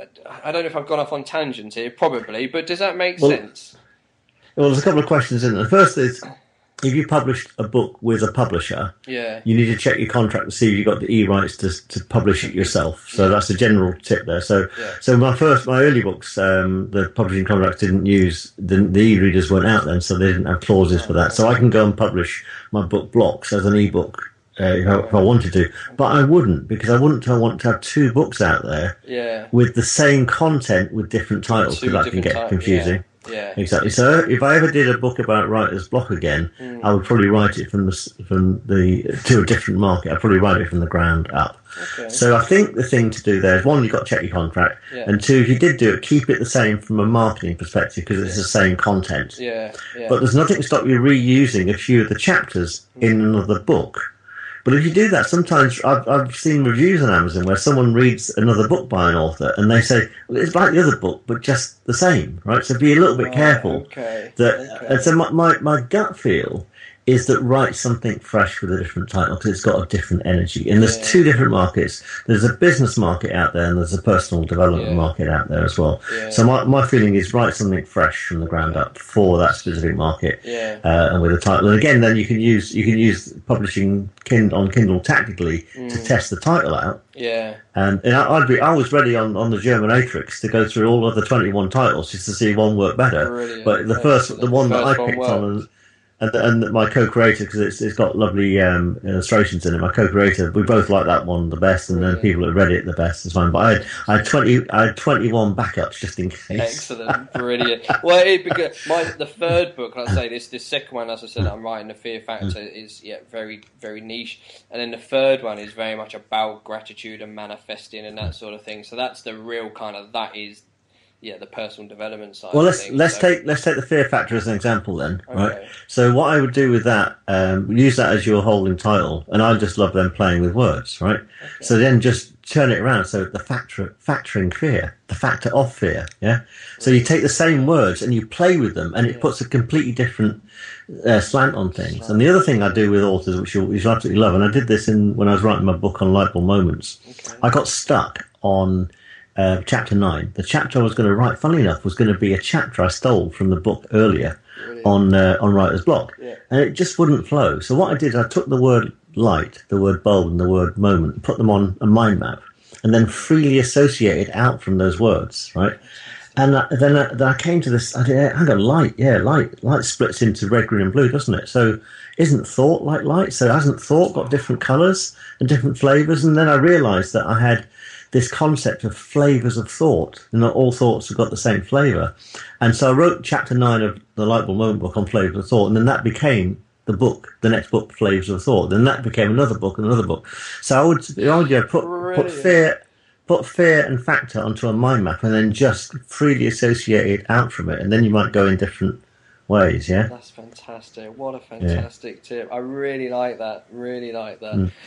I don't know if I've gone off on tangents here, probably, but does that make well, sense? Well, there's a couple of questions in there. The first is, if you published a book with a publisher, yeah. you need to check your contract to see if you've got the e-rights to to publish it yourself. So yeah. that's a general tip there. So, yeah. so my first, my early books, um, the publishing contracts didn't use the, the e-readers weren't out then, so they didn't have clauses for that. So I can go and publish my book blocks as an e-book uh, if, I, if I wanted to, but I wouldn't, because I wouldn't want to have two books out there yeah. with the same content with different titles, because that can get type, confusing. Yeah. Yeah. Exactly. So if I ever did a book about writer's block again, mm. I would probably write it from the from the to a different market. I'd probably write it from the ground up. Okay. So I think the thing to do there is, one, you've got to check your contract, yeah. and two, if you did do it, keep it the same from a marketing perspective, because it's yeah. the same content. Yeah. Yeah. But there's nothing to stop you reusing a few of the chapters mm. in another book. But if you do that, sometimes I've, I've seen reviews on Amazon where someone reads another book by an author and they say, well, it's like the other book, but just the same, right? So be a little bit oh, careful. Okay. That, okay. And so my, my, my gut feel is that write something fresh with a different title, because it's got a different energy. And there's yeah. two different markets. There's a business market out there, and there's a personal development yeah. market out there as well. Yeah. So my, my feeling is write something fresh from the ground up for that specific market, yeah. uh, and with a title. And again, then you can use you can use publishing kind on Kindle tactically mm. to test the title out. Yeah. And, and I'd be I was ready on, on the Germanatrix to go through all of the twenty-one titles just to see one work better. Brilliant. But the first, Excellent. the one first that I one picked worked. on. And, And, and my co-creator, because it's, it's got lovely um, illustrations in it. My co-creator, we both like that one the best, and then people that read it the best is fine. But I had, I had twenty, I had twenty-one backups just in case. Excellent, brilliant. Well, it, because my the third book, let's say this, this second one, as I said, I'm writing, The Fear Factor, is yeah very very niche, and then the third one is very much about gratitude and manifesting and that sort of thing. So that's the real kind of that is. Yeah, the personal development side. Well, of let's things, let's so. take let's take the Fear Factor as an example then, okay. right? So what I would do with that, um, use that as your holding title, and I just love them playing with words, right? Okay. So then just turn it around. So the factor factoring fear, the factor of fear, yeah. So you take the same words and you play with them, and it yeah. puts a completely different uh, slant on things. Slant. And the other thing I do with authors, which you'll, which you'll absolutely love, and I did this in when I was writing my book on Lightbulb Moments. Okay. I got stuck on. Uh, chapter nine. The chapter I was going to write, funnily enough, was going to be a chapter I stole from the book earlier Brilliant. on uh, on writer's block, yeah. and it just wouldn't flow. So what I did, I took the word light, the word bulb, and the word moment, put them on a mind map, and then freely associated out from those words, right? And uh, then, uh, then I came to this. I did, hang on, light, yeah, light. Light splits into red, green, and blue, doesn't it? So isn't thought like light? So hasn't thought got different colours and different flavours? And then I realised that I had this concept of flavours of thought, and not all thoughts have got the same flavour. And so I wrote chapter nine of the Lightbulb Moment book on flavours of thought, and then that became the book, the next book, Flavours of Thought. Then that became another book and another book. So I would, I would yeah, put put fear, put fear and factor onto a mind map, and then just freely associate it out from it, and then you might go in different ways. Yeah, that's fantastic. What a fantastic yeah. tip! I really like that. Really like that. Mm.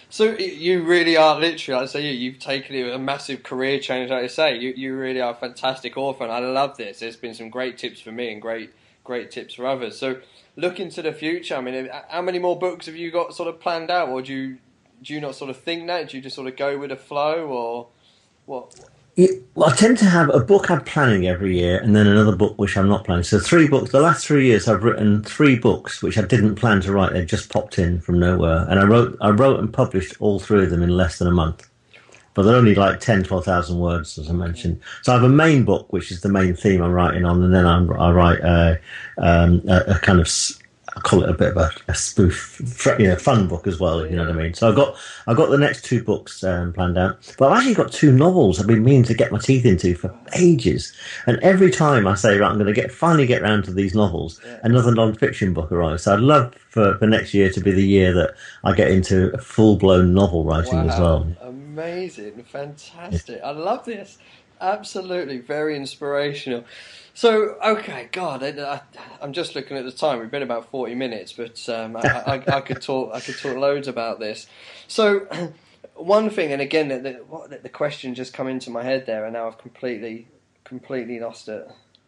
So you really are literally, like I say, you, you've taken a massive career change, like I say. You you really are a fantastic author, and I love this. There's been some great tips for me and great great tips for others. So looking to the future, I mean, how many more books have you got sort of planned out, or do you do you not sort of think that? Do you just sort of go with the flow, or what? Yeah, well, I tend to have a book I'm planning every year, and then another book which I'm not planning. So three books. The last three years, I've written three books which I didn't plan to write. They just popped in from nowhere, and I wrote, I wrote and published all three of them in less than a month. But they're only like ten, twelve thousand words, as I mentioned. So I have a main book, which is the main theme I'm writing on, and then I'm, I write a, um, a, a kind of, I call it a bit of a, a spoof, you know, fun book as well, if you know what I mean. So I've got I've got the next two books um, planned out. But I've actually got two novels I've been meaning to get my teeth into for ages. And every time I say, right, I'm going to get finally get round to these novels, yeah. another non-fiction book arrives. So I'd love for, for next year to be the year that I get into full-blown novel writing wow. as well. Amazing, fantastic. Yeah. I love this. Absolutely, very inspirational. So, okay, God, I, I, I'm just looking at the time. We've been about forty minutes, but um, I, I, I could talk. I could talk loads about this. So, one thing, and again, the, the, what, the question just come into my head there, and now I've completely, completely lost it.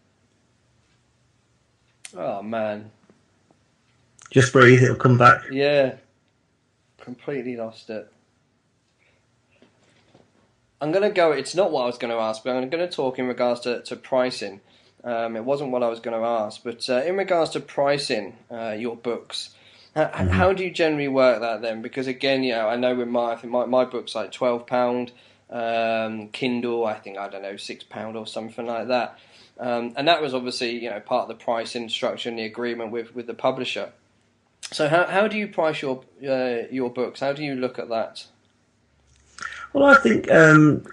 Oh man! Just breathe; it'll come back. Yeah, completely lost it. I'm going to go. It's not what I was going to ask, but I'm going to talk in regards to, to pricing. Um, it wasn't what I was going to ask, but uh, in regards to pricing uh, your books, how, mm-hmm. how do you generally work that then? Because again, you know, I know with my, I think my, my book's like twelve pounds, um, Kindle, I think, I don't know, six pounds or something like that. Um, and that was obviously, you know, part of the pricing structure and the agreement with, with the publisher. So how how do you price your uh, your books? How do you look at that? Well, I think um,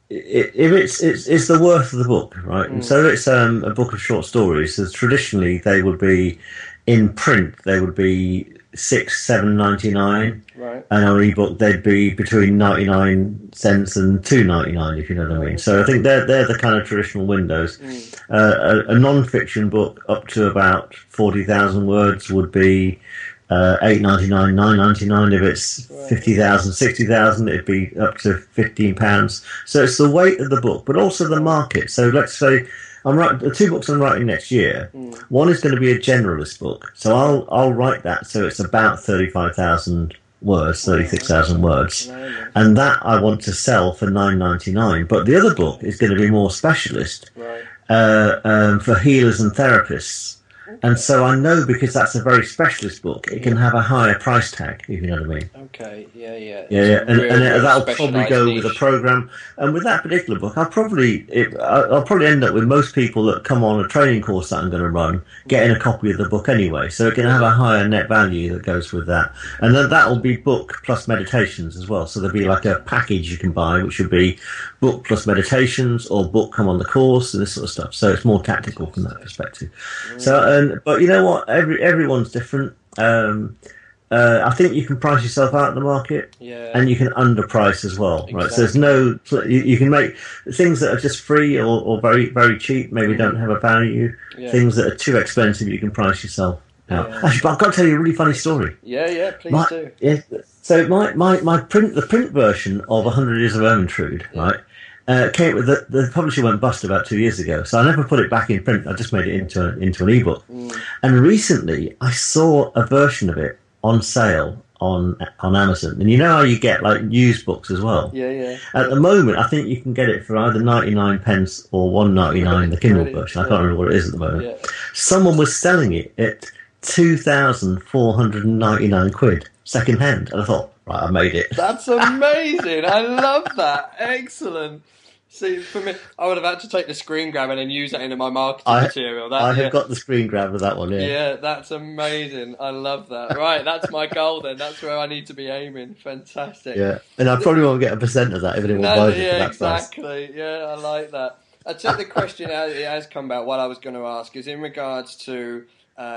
if it's, it's it's the worth of the book, right? Mm. And so it's um, a book of short stories. So traditionally, they would be in print. They would be six, seven ninety nine, right? And on ebook, they'd be between ninety nine cents and two ninety nine, if you know what I mean. So I think they're they're the kind of traditional windows. Mm. Uh, a, a non-fiction book up to about forty thousand words would be Uh, eight ninety nine, nine ninety nine. If it's fifty thousand, sixty thousand, it'd be up to fifteen pounds. So it's the weight of the book, but also the market. So let's say I'm writing the two books I'm writing next year. Mm. One is going to be a generalist book, so I'll I'll write that so it's about thirty five thousand words, thirty six thousand words, and that I want to sell for nine ninety nine. But the other book is going to be more specialist, right. uh, um, for healers and therapists. And so I know, because that's a very specialist book, it can have a higher price tag, if you know what I mean. Okay, yeah, yeah. Yeah, yeah. And, and it, that'll probably go niche. with a program. And with that particular book, I'll probably it, I'll probably end up with most people that come on a training course that I'm going to run getting a copy of the book anyway. So it can have a higher net value that goes with that. And then that'll be book plus meditations as well. So there'll be like a package you can buy, which would be book plus meditations, or book come on the course, and this sort of stuff. So it's more tactical from that perspective. So, um, but you know what? Every everyone's different. Um, uh, I think you can price yourself out in the market, yeah. and you can underprice as well, exactly. right? So there's no you, you can make things that are just free or, or very very cheap, maybe don't have a value. Yeah. Things that are too expensive, you can price yourself out. Yeah. Actually, but I've got to tell you a really funny story. Yeah, yeah, please my, do. Yeah, so my, my, my print the print version of one hundred Years of Ermentrude, yeah. right? Uh, came with the, the publisher went bust about two years ago, so I never put it back in print. I just made it into a, into an ebook. Mm. And recently, I saw a version of it on sale on on Amazon. And you know how you get like used books as well. Yeah, yeah. At the moment, I think you can get it for either ninety nine pence or one ninety nine. The Kindle Brilliant. version. I can't remember what it is at the moment. Yeah. Someone was selling it at two thousand four hundred and ninety nine quid second hand, and I thought, right, I made it. That's amazing. I love that. Excellent. See, for me, I would have had to take the screen grab and then use that into my marketing I, material. That, I have yeah. got the screen grab of that one, yeah. Yeah, that's amazing. I love that. Right, that's my goal then. That's where I need to be aiming. Fantastic. Yeah, and I probably won't get a percent of that if anyone no, buys yeah, it for that exactly. price. Yeah, I like that. I think the question has, it has come about, what I was going to ask is in regards to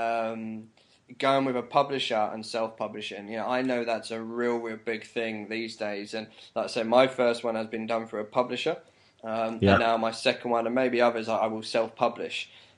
um, going with a publisher and self-publishing. You know, I know that's a real, real big thing these days. And like I said, my first one has been done for a publisher. Um, yeah. And now my second one, and maybe others, I will self-publish.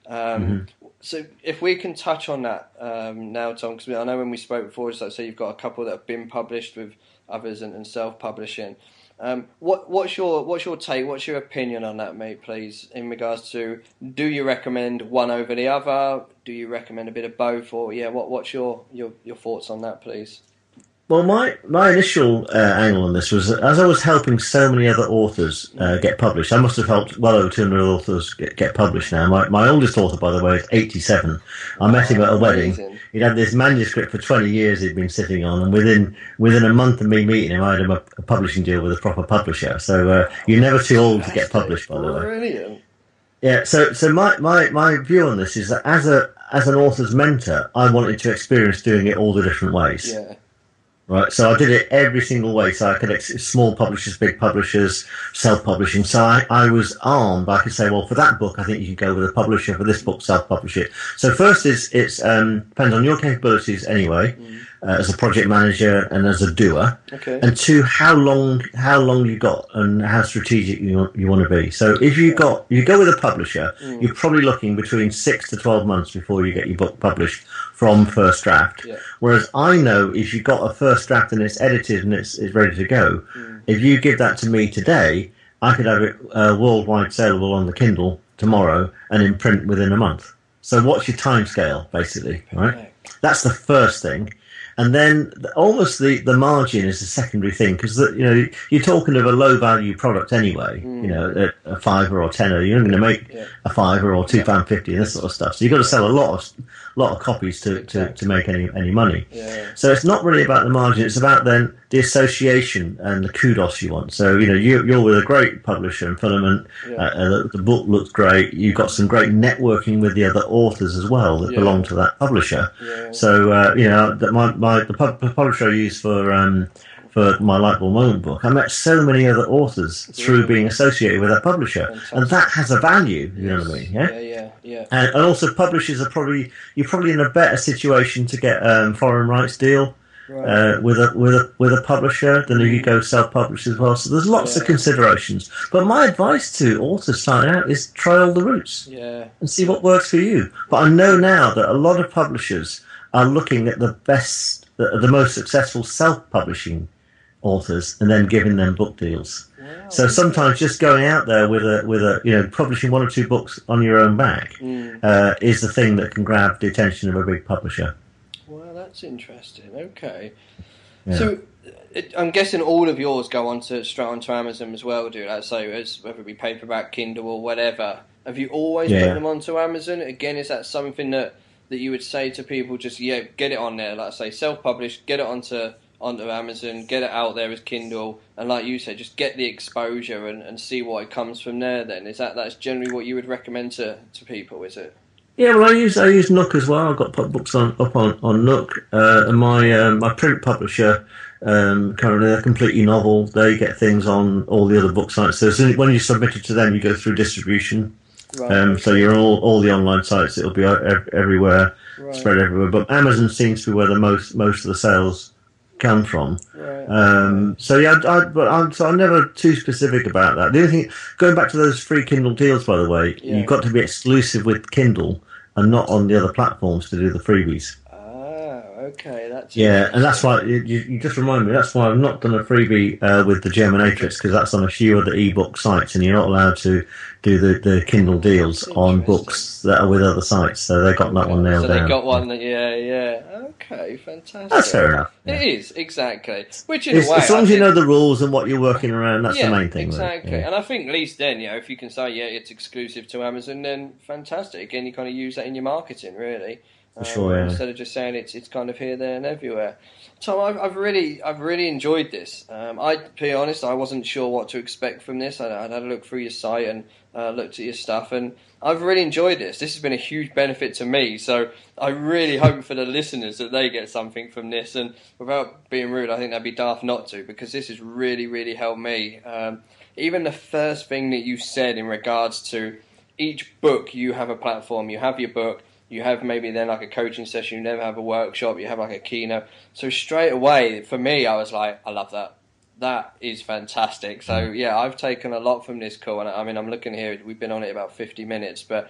Um, Mm-hmm. So if we can touch on that um, now, Tom, because I know when we spoke before, it's like, so you've got a couple that have been published with others and, and self-publishing. Um, what, what's your what's your take? What's your opinion on that, mate? Please, in regards to, do you recommend one over the other? Do you recommend a bit of both? Or yeah, what what's your your, your thoughts on that, please? Well, my, my initial uh, angle on this was that as I was helping so many other authors uh, get published, I must have helped well over two hundred authors get, get published now. My, my oldest author, by the way, is eighty-seven. I met him at a wedding. He'd had this manuscript for twenty years he'd been sitting on, and within within a month of me meeting him, I had him a, a publishing deal with a proper publisher. So uh, you're never too old to get published, by the way. Brilliant. Yeah, so so my, my, my view on this is that as a as an author's mentor, I wanted to experience doing it all the different ways. Yeah. Right, so I did it every single way. So I could ex- small publishers, big publishers, self-publishing. So I, I was armed. I could say, well, for that book, I think you should go with a publisher. For this book, self-publish it. So first, is it's um, depends on your capabilities anyway, mm. uh, as a project manager and as a doer. Okay. And two, how long how long you got and how strategic you you want to be. So if you got you go with a publisher, mm. you're probably looking between six to twelve months before you get your book published from first draft. Yeah. Whereas I know if you've got a first draft and it's edited and it's, it's ready to go, mm. if you give that to me today, I could have it uh, worldwide saleable on the Kindle tomorrow and in print within a month. So what's your time scale, basically, right? Okay. That's the first thing. And then almost the, the margin is a secondary thing, because you know you're talking of a low value product anyway. Mm. You know, a, a fiver or tenner. You're going to make yeah. a fiver or two pound yeah. fifty and this sort of stuff. So you've got to sell a lot of lot of copies to, to, to make any any money. Yeah. So it's not really about the margin. It's about then the association and the kudos you want. So you know you, you're with a great publisher and Filament. Yeah. Uh, the, the book looks great. You've got some great networking with the other authors as well that yeah. belong to that publisher. Yeah. So uh, you know that my, my the, pub, the publisher I use for um, for my Lightbulb Moment book, I met so many other authors yeah. through being associated with that publisher. Fantastic. And that has a value. You yes. know what I mean? Yeah, yeah, yeah. yeah. And, and also, publishers are probably you're probably in a better situation to get um, foreign rights deal. Right. Uh, with a with a with a publisher than if you go self-publish as well. So there's lots yeah. of considerations. But my advice to authors starting out is try all the routes yeah. and see what works for you. But I know now that a lot of publishers are looking at the best, the, the most successful self-publishing authors and then giving them book deals. Wow. So sometimes just going out there with a with a you know publishing one or two books on your own back mm. uh, is the thing that can grab the attention of a big publisher. That's interesting. Okay, yeah. so it, I'm guessing all of yours go on to straight onto Amazon as well, do that? So as whether it be paperback, Kindle, or whatever. Have you always yeah. put them onto Amazon? Again, is that something that, that you would say to people? Just yeah, get it on there. Like I say, self-published, get it onto onto Amazon, get it out there as Kindle, and like you said, just get the exposure and, and see what it comes from there. Then is that that's generally what you would recommend to, to people? Is it? Yeah, well, I use I use Nook as well. I've got books on up on on Nook, uh, and my um, my print publisher um, currently they're completely novel. They get things on all the other book sites. So when you submit it to them, you go through distribution. Right. Um, so you're on all all the online sites. It'll be everywhere, right. spread everywhere. But Amazon seems to be where the most most of the sales come from. Right. Um, so yeah, I, I, but I'm so I'm never too specific about that. The only thing, going back to those free Kindle deals, by the way, yeah. you've got to be exclusive with Kindle and not on the other platforms to do the freebies. Ah, okay, that's yeah, and that's why you, you just remind me. That's why I've not done a freebie uh, with the Germinatrix, because that's on a few other ebook sites, and you're not allowed to do the, the Kindle deals on books that are with other sites. So they got okay. that one nailed so down. So they got one that, yeah, yeah. Okay, fantastic. That's fair enough. Yeah. It is, exactly. Which in it's, a way, as long I as think, you know the rules and what you're working around, that's yeah, the main thing. Exactly. Really. Yeah. And I think at least then, you know, if you can say, yeah, it's exclusive to Amazon, then fantastic. Again, you kind of use that in your marketing, really. For sure, um, yeah. Instead of just saying it's it's kind of here, there, and everywhere. Tom, I've, I've really I've really enjoyed this. Um, I, to be honest, I wasn't sure what to expect from this. I, I'd had a look through your site and uh, looked at your stuff, and I've really enjoyed this. This has been a huge benefit to me, so I really hope for the listeners that they get something from this. And without being rude, I think that'd be daft not to, because this has really, really helped me. Um, even the first thing that you said in regards to each book, you have a platform, you have your book. You have maybe then like a coaching session, you never have a workshop, you have like a keynote. So straight away, for me, I was like, I love that. That is fantastic. So yeah, I've taken a lot from this call. And I mean, I'm looking here, we've been on it about fifty minutes, but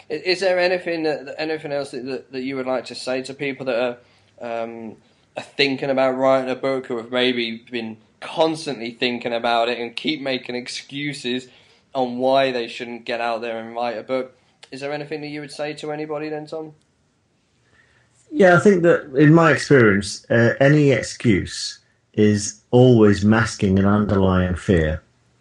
Is, is there anything that, anything else that, that you would like to say to people that are, um, are thinking about writing a book, or have maybe been constantly thinking about it and keep making excuses on why they shouldn't get out there and write a book? Is there anything that you would say to anybody then, Tom? Yeah, I think that in my experience, uh, any excuse is always masking an underlying fear,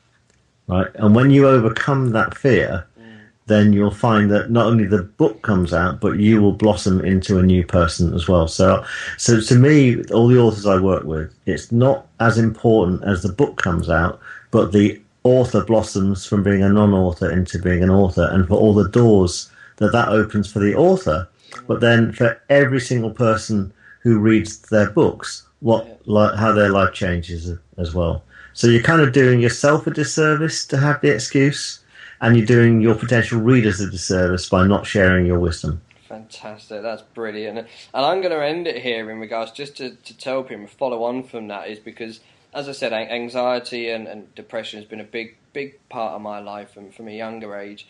right? And when you overcome that fear, mm. then you'll find that not only the book comes out, but you will blossom into a new person as well. So, so to me, all the authors I work with, it's not as important as the book comes out, but the author blossoms from being a non-author into being an author, and for all the doors that that opens for the author. But then for every single person who reads their books, what like, how their life changes as well. So you're kind of doing yourself a disservice to have the excuse, and you're doing your potential readers a disservice by not sharing your wisdom. Fantastic, that's brilliant. And I'm going to end it here in regards, just to, to tell people, follow on from that, is because, as I said, anxiety and, and depression has been a big, big part of my life from, from a younger age.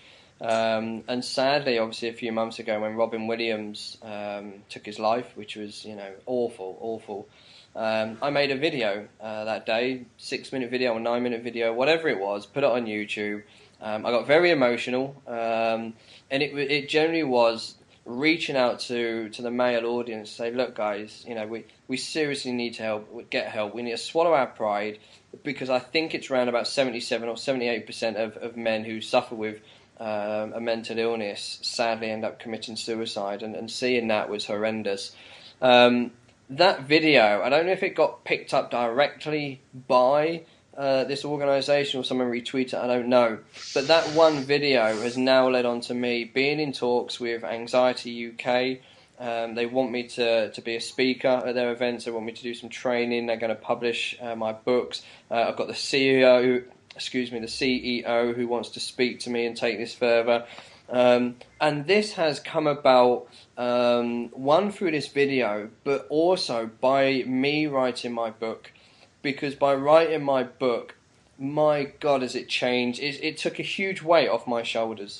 Um, and sadly, obviously, a few months ago when Robin Williams um, took his life, which was, you know, awful, awful, um, I made a video uh, that day, six-minute video or nine-minute video, whatever it was, put it on YouTube. Um, I got very emotional, um, and it it generally was reaching out to, to the male audience, say, look, guys, you know, we, we seriously need to help, get help. We need to swallow our pride, because I think it's around about seventy-seven or seventy-eight percent of, of men who suffer with Um, a mental illness sadly end up committing suicide, and, and seeing that was horrendous. Um, that video, I don't know if it got picked up directly by uh, this organisation or someone retweeted it, I don't know. But that one video has now led on to me being in talks with Anxiety U K. Um, they want me to, to be a speaker at their events. They want me to do some training. They're going to publish uh, my books. Uh, I've got the C E O... excuse me, the C E O who wants to speak to me and take this further. Um, and this has come about, um, one, through this video, but also by me writing my book. Because by writing my book, my God, has it changed. It, it took a huge weight off my shoulders.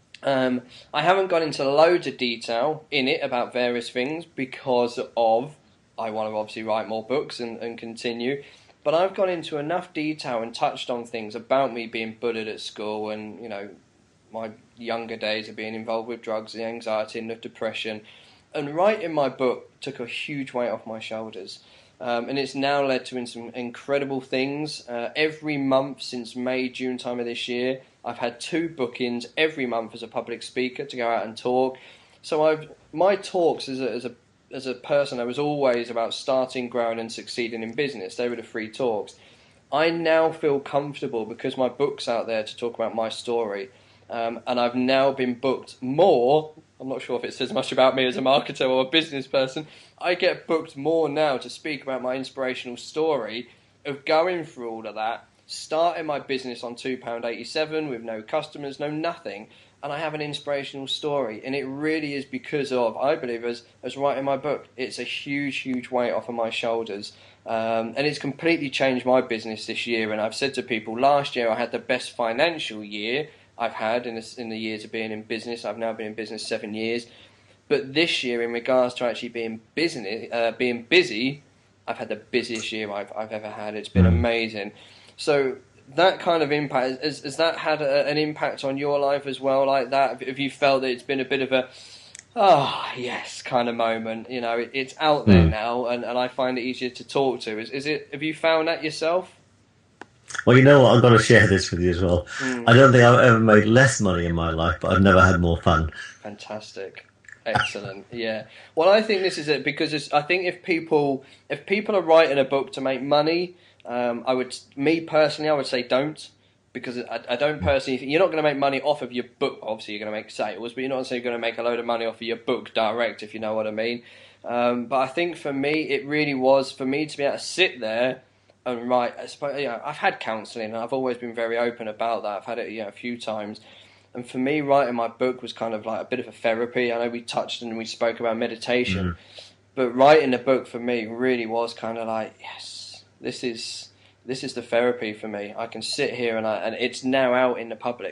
Um, I haven't gone into loads of detail in it about various things because of, I want to obviously write more books and, and continue. But I've gone into enough detail and touched on things about me being bullied at school, and, you know, my younger days of being involved with drugs, the anxiety and the depression. And writing my book took a huge weight off my shoulders. Um, and it's now led to some incredible things. Uh, every month since May, June time of this year, I've had two bookings every month as a public speaker to go out and talk. So I've my talks as a, as a as a person, I was always about starting, growing and succeeding in business. They were the free talks. I now feel comfortable because my book's out there to talk about my story. Um, and I've now been booked more. I'm not sure if it says much about me as a marketer or a business person. I get booked more now to speak about my inspirational story of going through all of that, starting my business on two pounds eighty-seven with no customers, no nothing. And I have an inspirational story, and it really is because of, I believe, as, as writing my book. It's a huge, huge weight off of my shoulders, um, and it's completely changed my business this year. And I've said to people, last year I had the best financial year I've had in, this, in the years of being in business. I've now been in business seven years. But this year, in regards to actually being business, uh, being busy, I've had the busiest year I've, I've ever had. It's been amazing. So that kind of impact, has, has that had a, an impact on your life as well, like that? Have you felt that it's been a bit of a, oh, yes, kind of moment? You know, it, it's out there mm. now, and, and I find it easier to talk to. Is, is it? Have you found that yourself? Well, you know what? I've got to share this with you as well. Mm. I don't think I've ever made less money in my life, but I've never had more fun. Fantastic. Excellent. Yeah. Well, I think this is it, because it's, I think if people if people are writing a book to make money, um, I would, me personally, I would say don't, because I, I don't personally. You're not going to make money off of your book. Obviously, you're going to make sales, but you're not saying you're going to make a load of money off of your book direct, if you know what I mean. Um, but I think for me, it really was for me to be able to sit there and write. You know, I've had counselling, and I've always been very open about that. I've had it, you know, a few times. And for me, writing my book was kind of like a bit of a therapy. I know we touched and we spoke about meditation, mm. but writing the book for me really was kind of like, yes, this is this is the therapy for me. I can sit here and I, and it's now out in the public.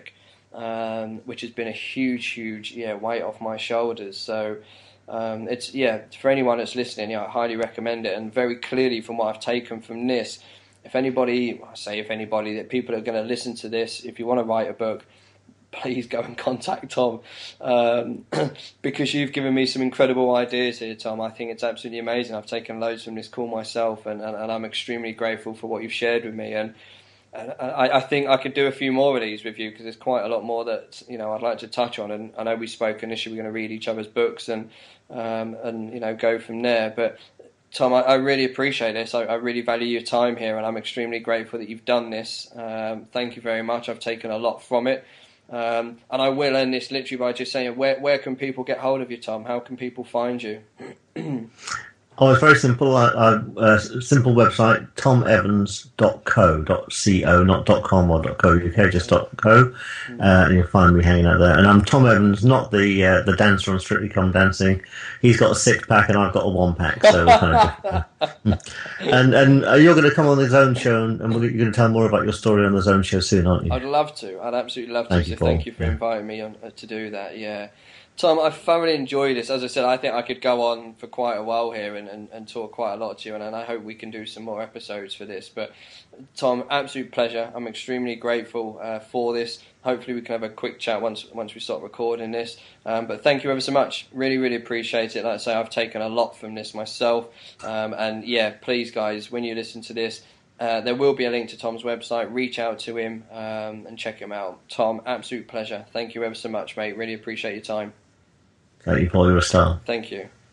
um, which has been a huge, huge yeah weight off my shoulders. So um, it's yeah for anyone that's listening, yeah, I highly recommend it. And very clearly from what I've taken from this, if anybody, I say if anybody, that people are going to listen to this, if you want to write a book, please go and contact Tom, um, because you've given me some incredible ideas here, Tom. I think it's absolutely amazing. I've taken loads from this call myself, and, and, and I'm extremely grateful for what you've shared with me. And, and I, I think I could do a few more of these with you, because there's quite a lot more that you know I'd like to touch on. And I know we spoke initially we're going to read each other's books and um, and you know go from there. But Tom, I, I really appreciate this. I, I really value your time here, and I'm extremely grateful that you've done this. Um, thank you very much. I've taken a lot from it. Um, and I will end this literally by just saying, where where can people get hold of you, Tom? How can people find you? Oh, it's very simple. I, I, uh, simple website, tom evans dot co dot co, not .com or .co.uk, just .co, uh, and you'll find me hanging out there. And I'm Tom Evans, not the uh, the dancer on Strictly Come Dancing. He's got a six pack and I've got a one pack. So we're kind of and and uh, you're going to come on the Zone show, and, and you're going to tell more about your story on the Zone show soon, aren't you? I'd love to. I'd absolutely love to. Thank so you, thank you for yeah. inviting me on, uh, to do that. Yeah. Tom, I thoroughly enjoyed this. As I said, I think I could go on for quite a while here and, and, and talk quite a lot to you, and, and I hope we can do some more episodes for this. But Tom, absolute pleasure. I'm extremely grateful uh, for this. Hopefully we can have a quick chat once once we start recording this. Um, but thank you ever so much. Really, really appreciate it. Like I say, I've taken a lot from this myself. Um, and yeah, please guys, when you listen to this, Uh, there will be a link to Tom's website. Reach out to him um, and check him out. Tom, absolute pleasure. Thank you ever so much, mate. Really appreciate your time. Thank you, Paul. You're a star. Thank you.